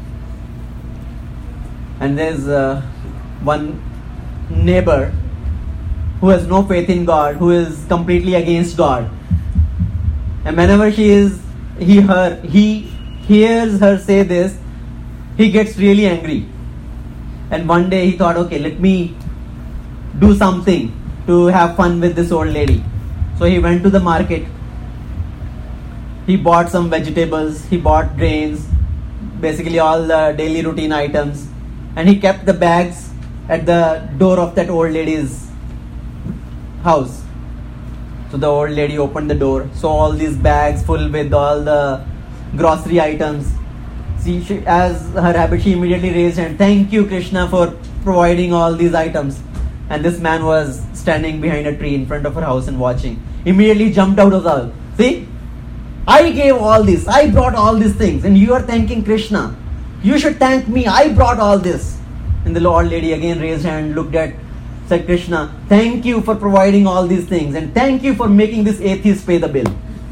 And there's uh, one neighbor who has no faith in God, who is completely against God. And whenever she is, he her he hears her say this, he gets really angry. And one day he thought, okay, let me do something to have fun with this old lady. So he went to the market. He bought some vegetables, he bought grains, basically all the daily routine items, and he kept the bags at the door of that old lady's house. So the old lady opened the door, saw all these bags full with all the grocery items. See, she, as her habit, she immediately raised her hand, thank you, Krishna, for providing all these items. And this man was standing behind a tree in front of her house and watching. Immediately jumped out of the house. See, I gave all this, I brought all these things, and you are thanking Krishna. You should thank me, I brought all this. And the old lady again raised her hand, looked at, said, Krishna, thank you for providing all these things, and thank you for making this atheist pay the bill.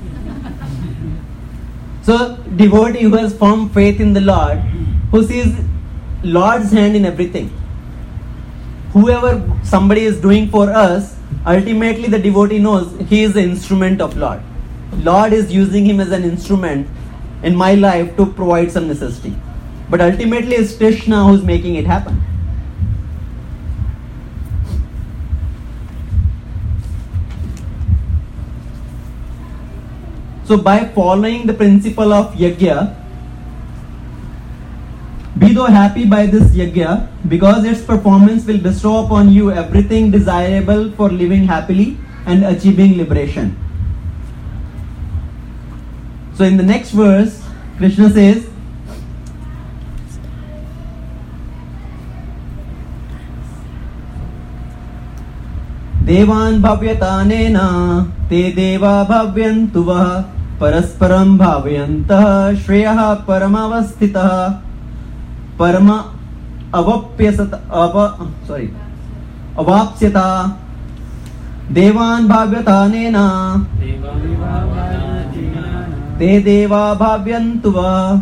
So, devotee who has firm faith in the Lord, who sees Lord's hand in everything. Whoever somebody is doing for us, ultimately the devotee knows he is the instrument of Lord. Lord is using him as an instrument in my life to provide some necessity. But ultimately it's Krishna who is making it happen. So by following the principle of yajna, be thou happy by this yajna, because its performance will bestow upon you everything desirable for living happily and achieving liberation. So in the next verse, Krishna says, Devan bhavyatanena te deva bhavyantu vah parasparam bhavyantah shreyaha paramavastitah parama avapyasata ava sorry avapsyata devan bhavyatanena te deva bhavyantu vah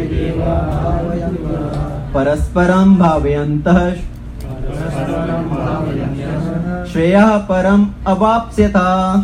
parasparam bhavyantah Shreya param avapsyata.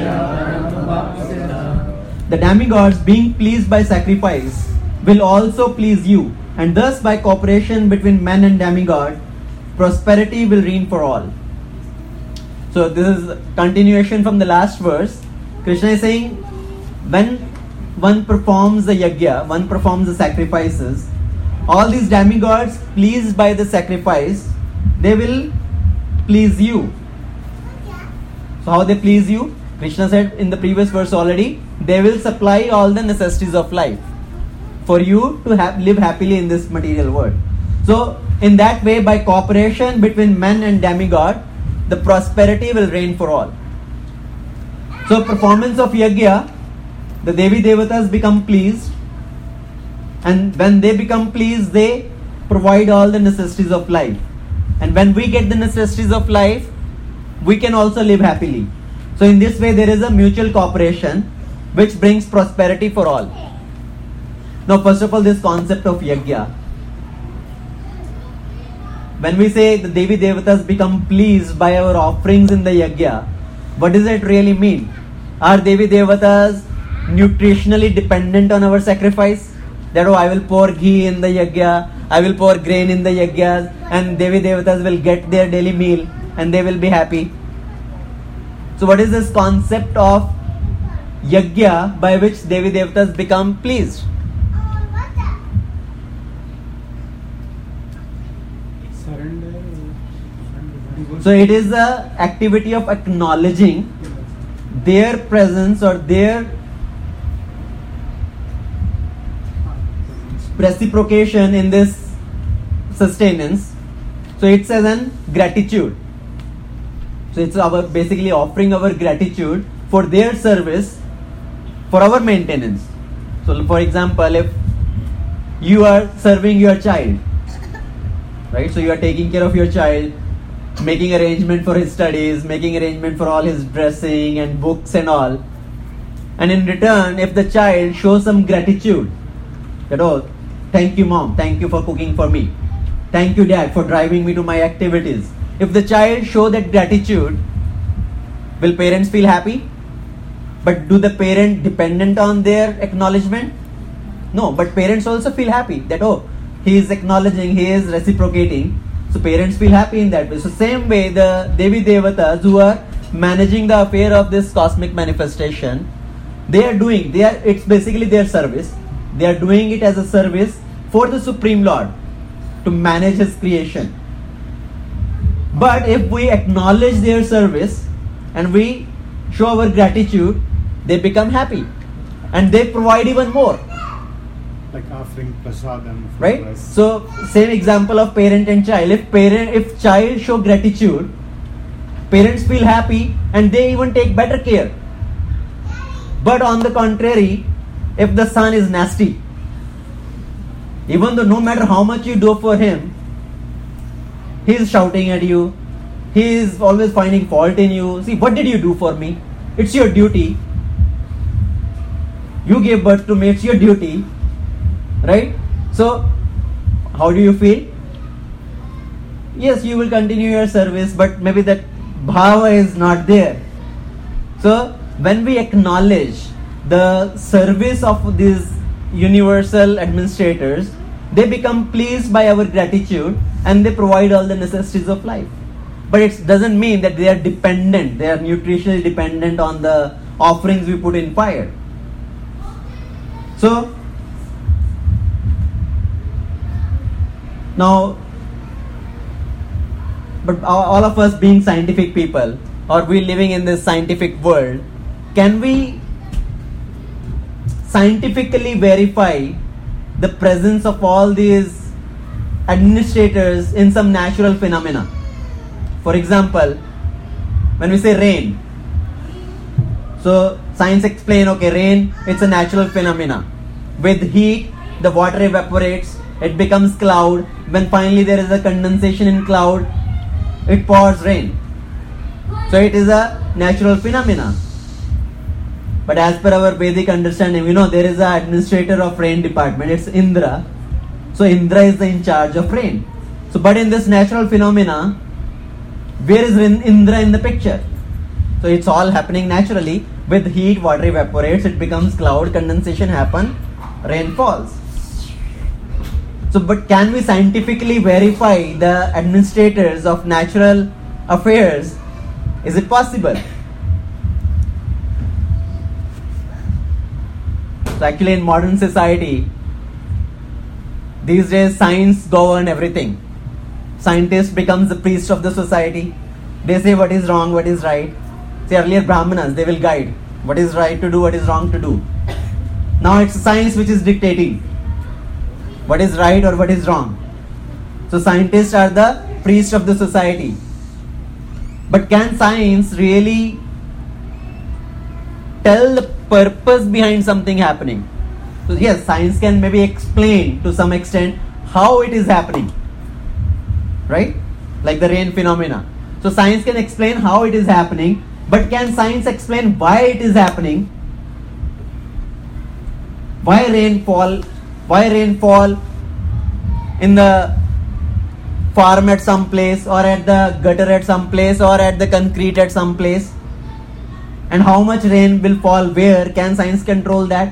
The demigods, being pleased by sacrifice, will also please you, and thus by cooperation between man and demigod, prosperity will reign for all. So this is a continuation from the last verse. Krishna is saying, when one performs the yajna, one performs the sacrifices, all these demigods, pleased by the sacrifice, they will please you. So how they please you? Krishna said in the previous verse already, they will supply all the necessities of life for you to have, live happily in this material world. So in that way, by cooperation between man and demigod, the prosperity will reign for all. So performance of yajna, the Devi Devatas become pleased, and when they become pleased, they provide all the necessities of life. And when we get the necessities of life, we can also live happily. So in this way, there is a mutual cooperation which brings prosperity for all. Now, first of all, this concept of yajna. When we say the Devi Devatas become pleased by our offerings in the yajna, what does it really mean? Are Devi Devatas nutritionally dependent on our sacrifice? That, oh, I will pour ghee in the yajna, I will pour grain in the yajnas, and Devi Devatas will get their daily meal and they will be happy. So what is this concept of yajna by which Devi Devatas become pleased? So it is the activity of acknowledging their presence or their reciprocation in this sustenance. So it's as an gratitude. So it's our basically offering our gratitude for their service for our maintenance. So for example, if you are serving your child, right? So you are taking care of your child, making arrangement for his studies, making arrangement for all his dressing and books and all. And in return, if the child shows some gratitude, that, oh, thank you mom, thank you for cooking for me, thank you dad for driving me to my activities. If the child show that gratitude, will parents feel happy? But do the parent dependent on their acknowledgement? No, but parents also feel happy that, oh, he is acknowledging, he is reciprocating. So parents feel happy in that way. So same way, the Devi Devatas who are managing the affair of this cosmic manifestation, they are doing, they are, it's basically their service. They are doing it as a service for the Supreme Lord to manage his creation. But if we acknowledge their service and we show our gratitude, they become happy and they provide even more. Like offering prasadam. Right? Us. So same example of parent and child. If parent, if child show gratitude, parents feel happy and they even take better care. But on the contrary, if the son is nasty, even though no matter how much you do for him, he is shouting at you, he is always finding fault in you. See, what did you do for me? It's your duty. You gave birth to me, it's your duty. Right? So, how do you feel? Yes, you will continue your service, but maybe that bhava is not there. So, when we acknowledge the service of these universal administrators, they become pleased by our gratitude and they provide all the necessities of life. But it doesn't mean that they are dependent, they are nutritionally dependent on the offerings we put in fire. So, now, but all of us being scientific people, or we living in this scientific world, can we scientifically verify the presence of all these administrators in some natural phenomena? For example, when we say rain, so science explain, okay, rain, it's a natural phenomena. With heat, the water evaporates, it becomes cloud. When finally there is a condensation in cloud, it pours rain. So it is a natural phenomena. But as per our Vedic understanding, we know there is an administrator of rain department, it's Indra. So Indra is the in charge of rain. So but in this natural phenomena, where is Indra in the picture? So it's all happening naturally. With heat, water evaporates, it becomes cloud, condensation happens, rain falls. So but can we scientifically verify the administrators of natural affairs? Is it possible? So actually in modern society, these days science governs everything. Scientist becomes the priest of the society. They say what is wrong, what is right. See, earlier Brahmanas, they will guide what is right to do, what is wrong to do. Now it's science which is dictating what is right or what is wrong. So scientists are the priests of the society. But can science really tell the purpose behind something happening? So yes, science can maybe explain to some extent how it is happening. Right? Like the rain phenomena. So science can explain how it is happening, but can science explain why it is happening? Why rainfall? Why rainfall in the farm at some place, or at the gutter at some place, or at the concrete at some place? And how much rain will fall where? Can science control that?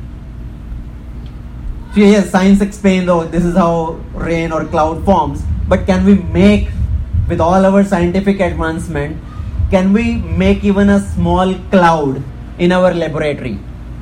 So yes, science explains, oh, this is how rain or cloud forms. But can we make, with all our scientific advancement, can we make even a small cloud in our laboratory?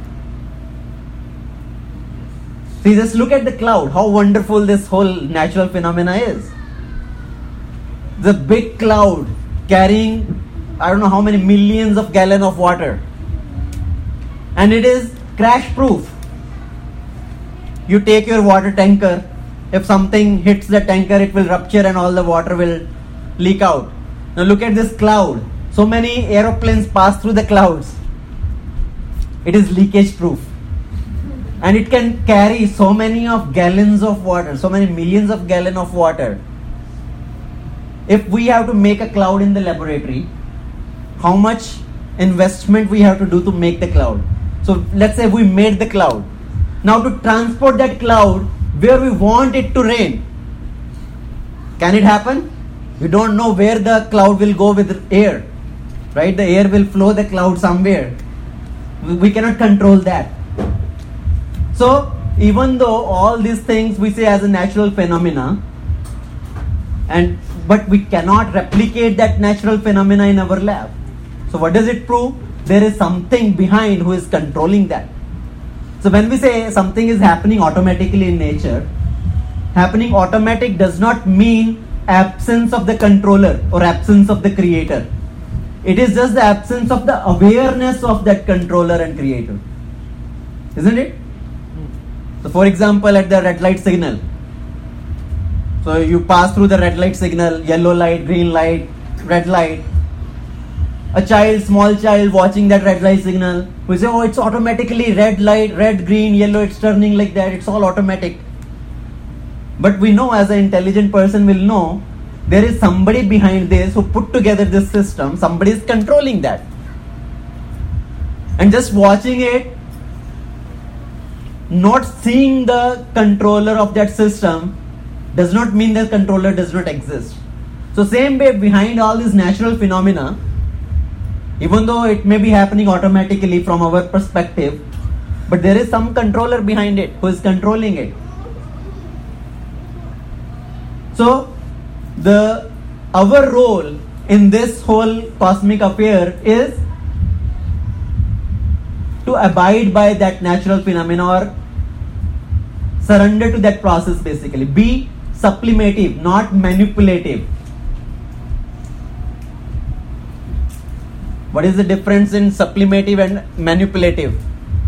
See, just look at the cloud, how wonderful this whole natural phenomena is. The big cloud carrying I don't know how many millions of gallons of water. And it is crash proof. You take your water tanker, if something hits the tanker, it will rupture and all the water will leak out. Now look at this cloud. So many aeroplanes pass through the clouds. It is leakage proof. And it can carry so many of gallons of water, so many millions of gallons of water. If we have to make a cloud in the laboratory, how much investment we have to do to make the cloud? So let's say we made the cloud. Now to transport that cloud where we want it to rain, can it happen? We don't know where the cloud will go with air, right? The air will flow the cloud somewhere. We cannot control that. So even though all these things we say as a natural phenomena, and but we cannot replicate that natural phenomena in our lab. So what does it prove? There is something behind who is controlling that. So when we say something is happening automatically in nature, happening automatic does not mean absence of the controller or absence of the creator. It is just the absence of the awareness of that controller and creator. Isn't it? So for example, at the red light signal, so you pass through the red light signal, yellow light, green light, red light. A child, small child watching that red light signal, we say, oh, it's automatically red light, red, green, yellow, it's turning like that, it's all automatic. But we know, as an intelligent person will know, there is somebody behind this who put together this system, somebody is controlling that. And just watching it, not seeing the controller of that system, does not mean the controller does not exist. So same way, behind all these natural phenomena, even though it may be happening automatically from our perspective, but there is some controller behind it who is controlling it. So the our role in this whole cosmic affair is to abide by that natural phenomena or surrender to that process, basically. Be supplimative, not manipulative. What is the difference in sublimative and manipulative?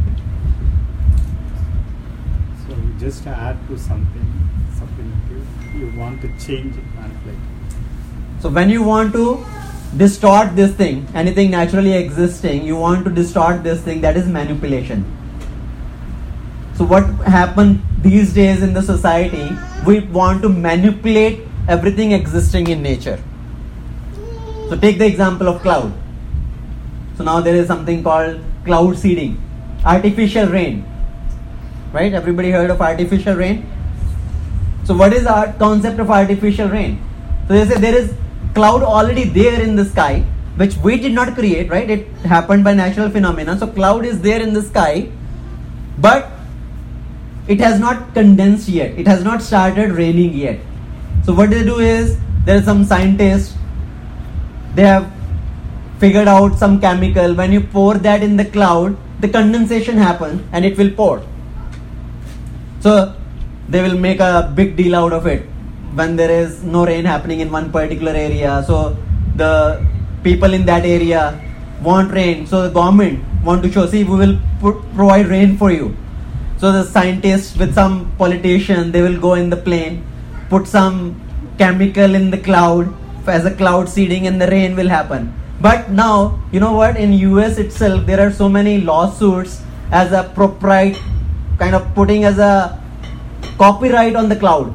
So you just add to something, sublimative, you want to change it, manipulate. So when you want to distort this thing, anything naturally existing, you want to distort this thing, that is manipulation. So what happened these days in the society, we want to manipulate everything existing in nature. So take the example of cloud. So now there is something called cloud seeding, artificial rain, right? Everybody heard of artificial rain? So what is our concept of artificial rain? So they say there is cloud already there in the sky, which we did not create, right? It happened by natural phenomena. So cloud is there in the sky, but it has not condensed yet. It has not started raining yet. So what they do is, there are some scientists, they have figured out some chemical. When you pour that in the cloud, the condensation happens and it will pour. So they will make a big deal out of it when there is no rain happening in one particular area. So the people in that area want rain. So the government want to show, see, we will put, provide rain for you. So the scientists with some politician, they will go in the plane, put some chemical in the cloud as a cloud seeding, and the rain will happen. But now, you know what, in U S itself, there are so many lawsuits as a proprietary, kind of putting as a copyright on the cloud.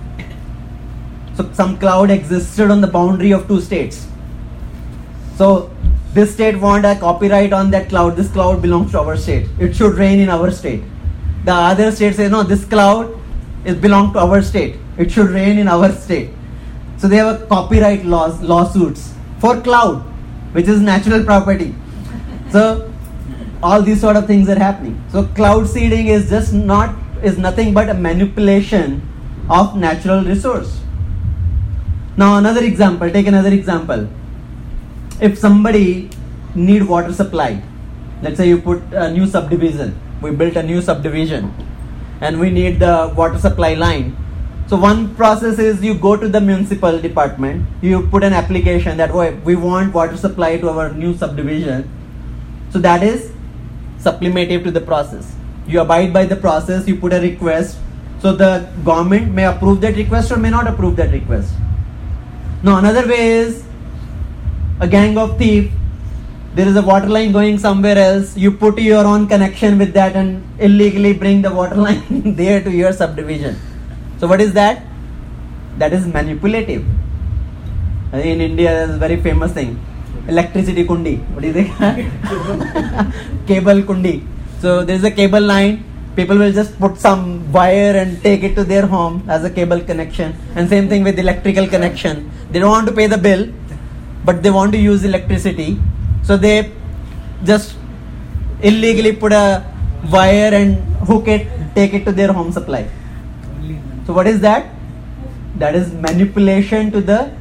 So some cloud existed on the boundary of two states. So this state want a copyright on that cloud. This cloud belongs to our state. It should rain in our state. The other state says, no, this cloud is belong to our state. It should rain in our state. So they have a copyright laws, lawsuits for cloud, which is natural property. So all these sort of things are happening. So cloud seeding is just not, is nothing but a manipulation of natural resource. Now another example, take another example. If somebody need water supply, let's say you put a new subdivision, we built a new subdivision and we need the water supply line. So one process is you go to the municipal department, you put an application that "Oh, we want water supply to our new subdivision." So that is supplementive to the process. You abide by the process, you put a request. So the government may approve that request or may not approve that request. Now another way is a gang of thieves. There is a water line going somewhere else. You put your own connection with that and illegally bring the water line there to your subdivision. So what is that? That is manipulative. In India, there is a very famous thing. Electricity kundi. What is it? Cable kundi. So there is a cable line. People will just put some wire and take it to their home as a cable connection. And same thing with electrical connection. They don't want to pay the bill, but they want to use electricity. So they just illegally put a wire and hook it, take it to their home supply. So what is that? That is manipulation to the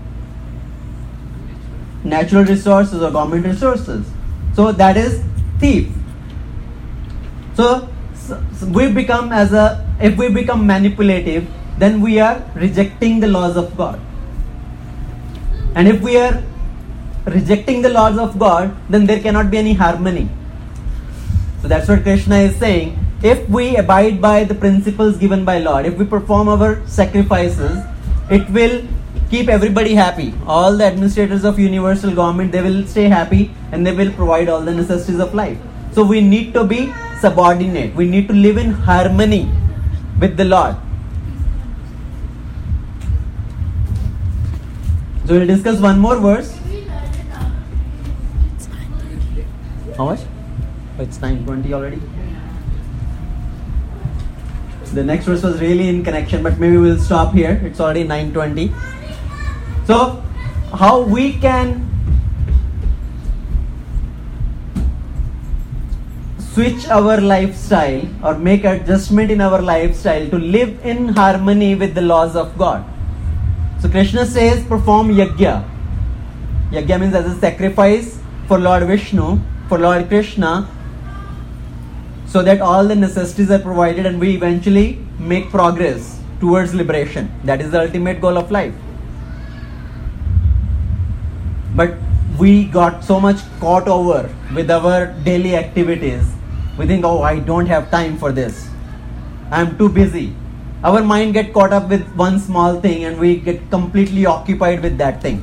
natural resources or government resources. So that is thief. So, so we become as a, if we become manipulative, then we are rejecting the laws of God. And if we are rejecting the laws of God, then there cannot be any harmony. So that's what Krishna is saying. If we abide by the principles given by Lord, if we perform our sacrifices, it will keep everybody happy. All the administrators of universal government, they will stay happy and they will provide all the necessities of life. So we need to be subordinate. We need to live in harmony with the Lord. So we'll discuss one more verse. How much? Oh, it's nine twenty already. The next verse was really in connection, but maybe we'll stop here. It's already nine twenty. So, how we can switch our lifestyle or make adjustment in our lifestyle to live in harmony with the laws of God. So Krishna says perform yajna. Yajna means as a sacrifice for Lord Vishnu, for Lord Krishna, so that all the necessities are provided and we eventually make progress towards liberation. That is the ultimate goal of life. But we got so much caught over with our daily activities. We think, oh, I don't have time for this. I'm too busy. Our mind gets caught up with one small thing and we get completely occupied with that thing.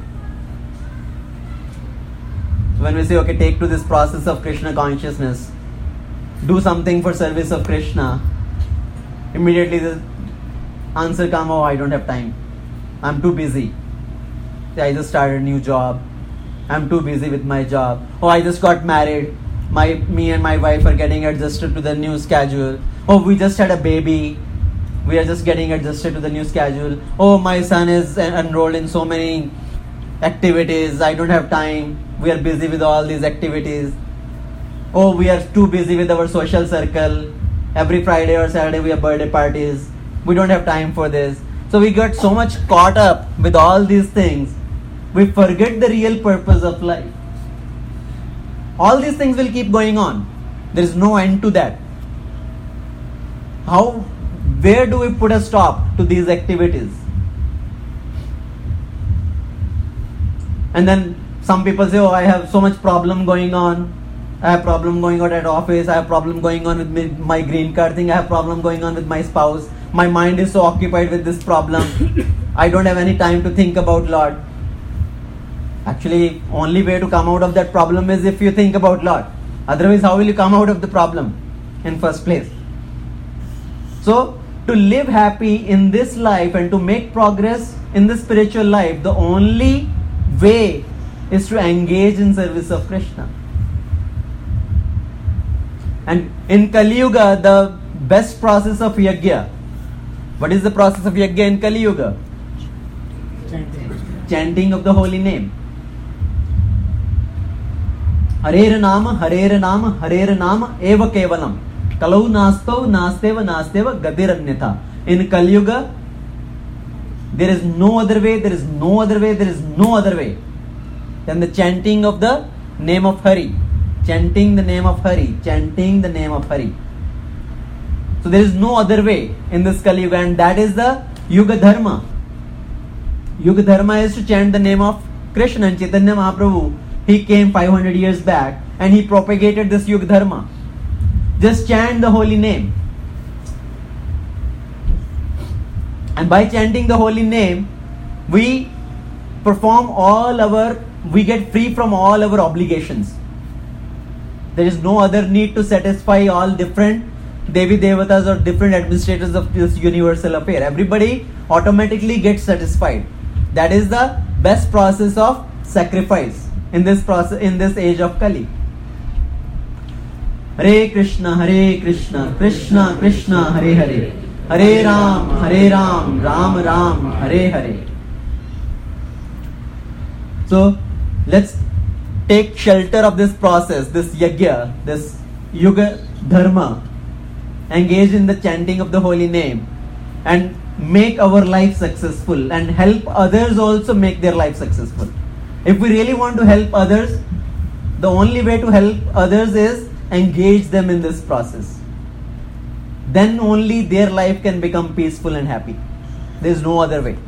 So when we say, okay, take to this process of Krishna consciousness, do something for service of Krishna, immediately the answer comes, oh, I don't have time. I'm too busy. I just started a new job. I'm too busy with my job. Oh, I just got married. My, me and my wife are getting adjusted to the new schedule. Oh, we just had a baby. We are just getting adjusted to the new schedule. Oh, my son is enrolled in so many activities. I don't have time. We are busy with all these activities. Oh, we are too busy with our social circle. Every Friday or Saturday we have birthday parties. We don't have time for this. So we got so much caught up with all these things. We forget the real purpose of life. All these things will keep going on. There is no end to that. How, where do we put a stop to these activities? And then some people say, oh, I have so much problem going on. I have problem going on at office. I have problem going on with me, my green card thing. I have problem going on with my spouse. My mind is so occupied with this problem. I don't have any time to think about Lord. Actually, only way to come out of that problem is if you think about Lord. Otherwise, how will you come out of the problem in first place? So, to live happy in this life and to make progress in the spiritual life, the only way is to engage in service of Krishna. And in Kali Yuga, the best process of yajna. What is the process of yajna in Kali Yuga? Chanting. Chanting of the holy name. Harer Nama, Harer Nama, Harer Nama, Eva Kevalam. Kalau Nasto, Nasteva, Nasteva, Gadiranyatha. In Kali Yuga, there is no other way, there is no other way, there is no other way than the chanting of the name of Hari. Chanting the name of Hari. Chanting the name of Hari. So there is no other way in this Kali Yuga, and that is the Yuga Dharma. Yuga Dharma is to chant the name of Krishna. And Chaitanya Mahaprabhu, he came five hundred years back and he propagated this Yuga Dharma. Just chant the holy name. And by chanting the holy name, we perform all our, we get free from all our obligations. There is no other need to satisfy all different Devi Devatas or different administrators of this universal affair. Everybody automatically gets satisfied. That is the best process of sacrifice in this process, in this age of Kali. Hare Krishna, Hare Krishna, Krishna Krishna, Hare Hare, Hare Ram, Hare Ram, Ram Ram, Hare Hare. So let's take shelter of this process, this yajna, this yuga dharma, engage in the chanting of the holy name and make our life successful and help others also make their life successful. If we really want to help others, the only way to help others is engage them in this process. Then only their life can become peaceful and happy. There is no other way.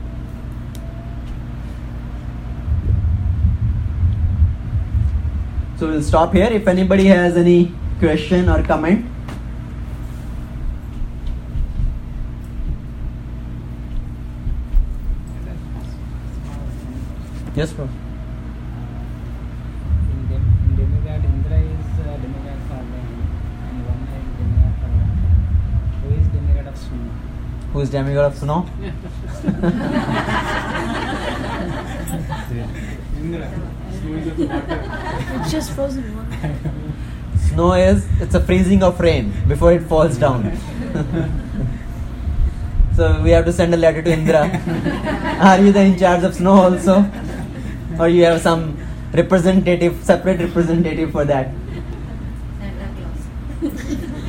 So we'll stop here. If anybody has any question or comment. Yes, bro. In dem- demigod, Indra is uh, demigod for rain, and Varuna is demigod for water. Who is demigod of snow? Who is demigod of snow? Indra. Snow is the water. It's just frozen water. Snow is, it's a freezing of rain before it falls down. So we have to send a letter to Indra. Are you the in charge of snow also? Or you have some representative, separate representative for that? Santa Claus.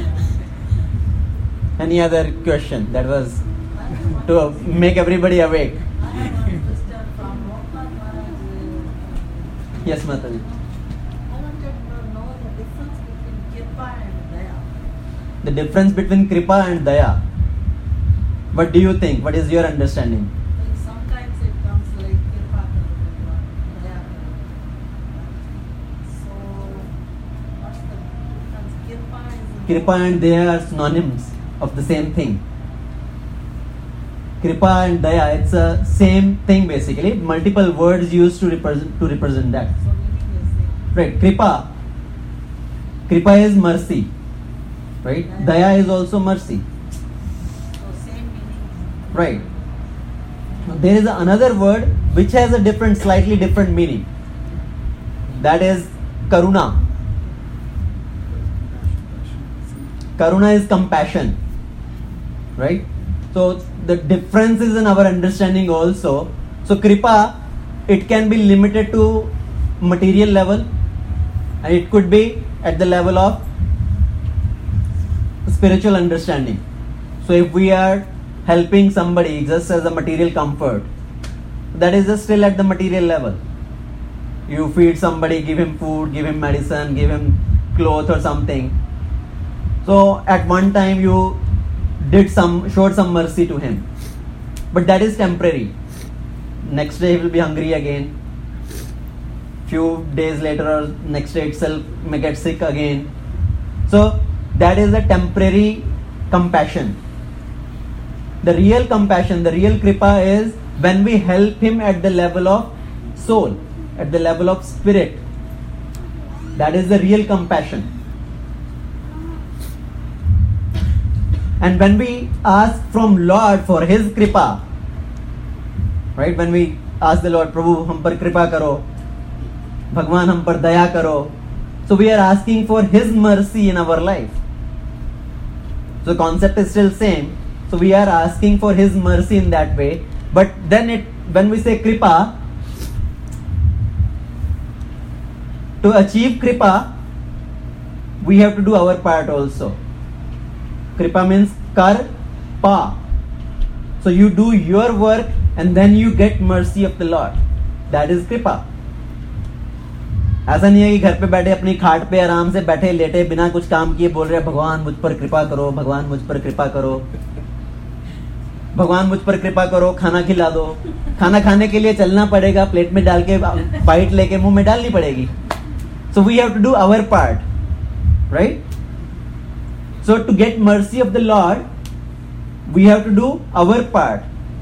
Any other question? That was to make everybody awake. I have a question from Mohammed Maharaj. Yes, Mataji. I wanted to know the difference between Kirpa and Daya. The difference between Kripa and Daya. What do you think? What is your understanding? Like sometimes it comes like Kirpa Karo, Daya Karo. So, what's the difference? Kirpa is. Kripa and Daya are synonyms of the same thing. Kripa and Daya, it's a same thing basically. Multiple words used to represent to represent that. So, meaning is same. Right, Kripa. Kripa is mercy. Right? Daya is also mercy. So, same meaning. Right. Now, there is another word which has a different, slightly different meaning. That is Karuna. Karuna is compassion. Right? So the difference is in our understanding also. So Kripa, it can be limited to material level and it could be at the level of spiritual understanding. So if we are helping somebody just as a material comfort, that is just still at the material level. You feed somebody, give him food, give him medicine, give him clothes or something. So at one time you did some, showed some mercy to him. But that is temporary. Next day he will be hungry again. Few days later or next day itself may get sick again. So that is a temporary compassion. The real compassion, the real Kripa is when we help him at the level of soul, at the level of spirit. That is the real compassion. And when we ask from Lord for His Kripa, right? When we ask the Lord, Prabhu, hum par Kripa karo, Bhagwan hum par daya karo. So we are asking for His mercy in our life. So the concept is still same. So we are asking for His mercy in that way. But then it, when we say Kripa, to achieve Kripa, we have to do our part also. Kripa means kar pa. So you do your work and then you get mercy of the Lord. That is Kripa. ऐसा नहीं है कि घर पे बैठे अपनी खाट पे आराम से बैठे लेटे बिना कुछ काम किए बोल रहे भगवान मुझ पर कृपा करो, भगवान मुझ पर कृपा करो. भगवान मुझ पर कृपा करो, खाना खिला दो. खाना खाने के लिए चलना पड़ेगा, प्लेट में डाल के बाइट लेके मुंह में डालनी पड़ेगी. So we have to do our part, right? So to get mercy of the Lord, we have to do our part.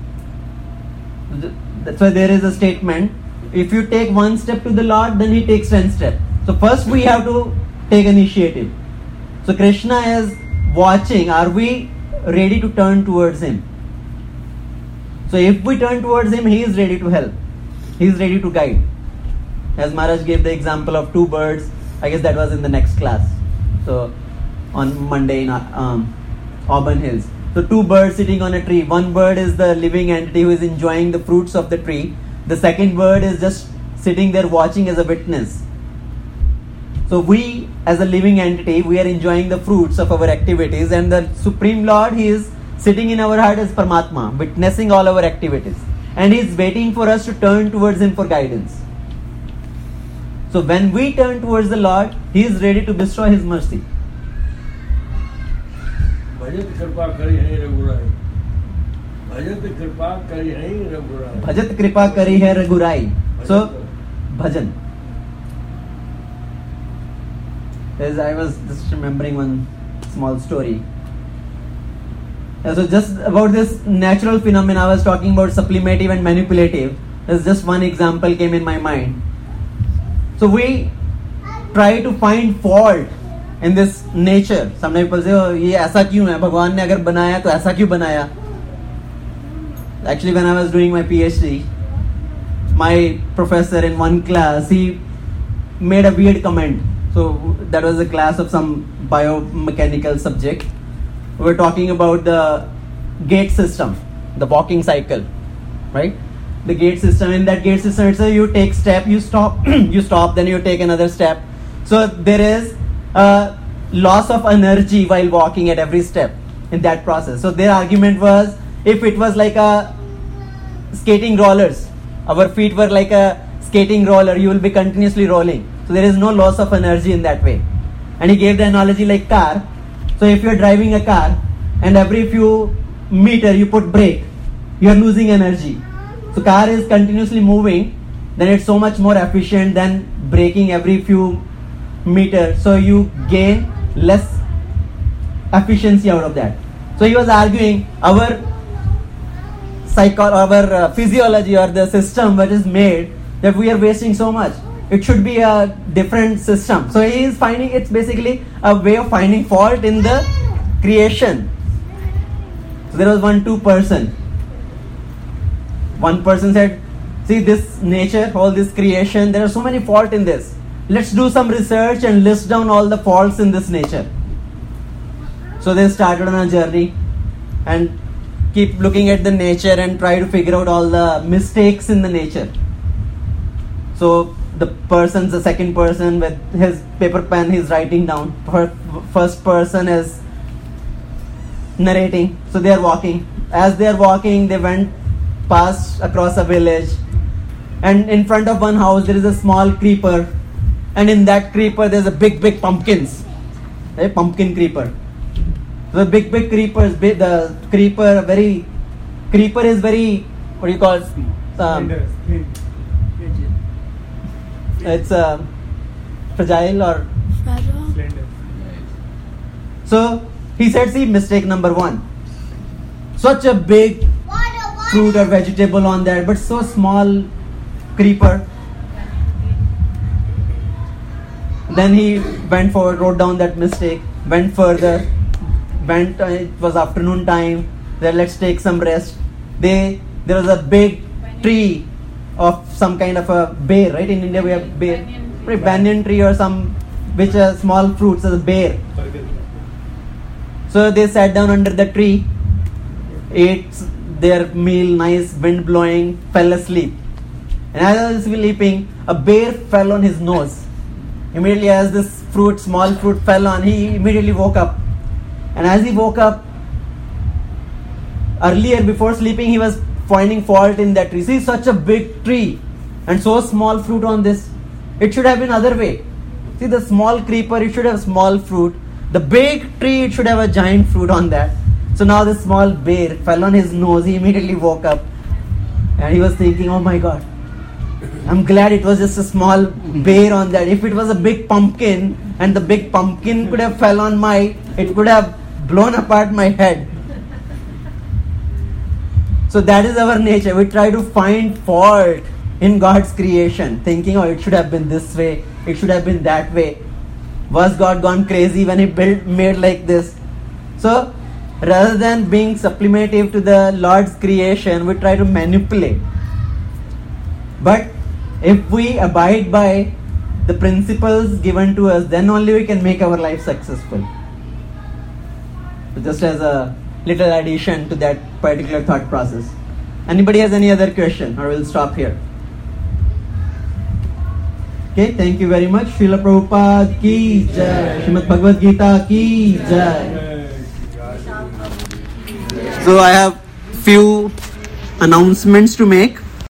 That's why there is a statement, if you take one step to the Lord, then He takes ten steps. So first we have to take initiative. So Krishna is watching, are we ready to turn towards Him? So if we turn towards Him, He is ready to help. He is ready to guide. As Maharaj gave the example of two birds, I guess that was in the next class. So on Monday in um, Auburn Hills. So two birds sitting on a tree. One bird is the living entity who is enjoying the fruits of the tree. The second bird is just sitting there watching as a witness. So we as a living entity, we are enjoying the fruits of our activities, and the Supreme Lord, He is sitting in our heart as Paramatma, witnessing all our activities. And He is waiting for us to turn towards Him for guidance. So when we turn towards the Lord, He is ready to bestow His mercy. भजत कृपा करी है रघुराई. भजत कृपा करी है रघुराई. Bhajat kripa kari hai Raghurai. So, bhajan. As I was just remembering one small story. Uh, So just about this natural phenomena, I was talking about sublimative and manipulative. There's just one example came in my mind. So we try to find fault in this nature. Sometimes people say, oh, ये ऐसा क्यों है? भगवान ने अगर बनाया तो ऐसा क्यों बनाया? Actually, when I was doing my PhD, my professor in one class, he made a weird comment. So that was a class of some biomechanical subject. We were talking about the gate system, the walking cycle, right? The gate system. In that gate system, it's a you take step, you stop, you stop, then you take another step. So there is a loss of energy while walking at every step in that process. So their argument was, if it was like a skating rollers, our feet were like a skating roller, you will be continuously rolling. So there is no loss of energy in that way. And he gave the analogy like car. So if you are driving a car and every few meter you put brake, you are losing energy. So car is continuously moving, then it's so much more efficient than braking every few meter. So you gain less efficiency out of that. So he was arguing our psycho, our uh, physiology or the system that is made, that we are wasting so much. It should be a different system. So he is finding it's basically a way of finding fault in the creation. So there was one two person. One person said, see this nature, all this creation, there are so many faults in this. Let's do some research and list down all the faults in this nature. So they started on a journey and keep looking at the nature and try to figure out all the mistakes in the nature. So the person, the second person with his paper pen, he's writing down. First person is narrating. So they are walking. As they are walking, they went past across a village. And in front of one house, there is a small creeper. And in that creeper, there's a big, big pumpkins. A pumpkin creeper. So the big, big creepers, big, the creeper, very, creeper is very, what do you call it? Um, it's uh, fragile or Slender. so he said, see, mistake number one, such a big fruit or vegetable on that, but so small creeper. Then he went forward, wrote down that mistake, went further, went, uh, it was afternoon time, then let's take some rest. They, there was a big tree of some kind of a bear, right? In India we have bear, right? Banyan tree or some, which are small fruits as a bear. So they sat down under the tree, ate their meal, nice wind blowing, fell asleep. And as I was sleeping, a bear fell on his nose. Immediately as this fruit, small fruit fell on, he immediately woke up. And as he woke up, earlier before sleeping, he was finding fault in that tree. See, such a big tree and so small fruit on this. It should have been other way. See, the small creeper, it should have small fruit. The big tree, it should have a giant fruit on that. So now this small bear fell on his nose. He immediately woke up and he was thinking, oh my God, I'm glad it was just a small bear on that. If it was a big pumpkin and the big pumpkin could have fell on my, it could have blown apart my head. So that is our nature. We try to find fault in God's creation, thinking, oh, it should have been this way, it should have been that way. Was God gone crazy when he built, made like this? So rather than being supplementive to the Lord's creation, we try to manipulate. But if we abide by the principles given to us, then only we can make our life successful. So just as a little addition to that particular thought process. Anybody has any other question, or we'll stop here? Okay, thank you very much. Srila Prabhupada ki jai. Srimad Bhagavad Gita ki jai. So I have few announcements to make.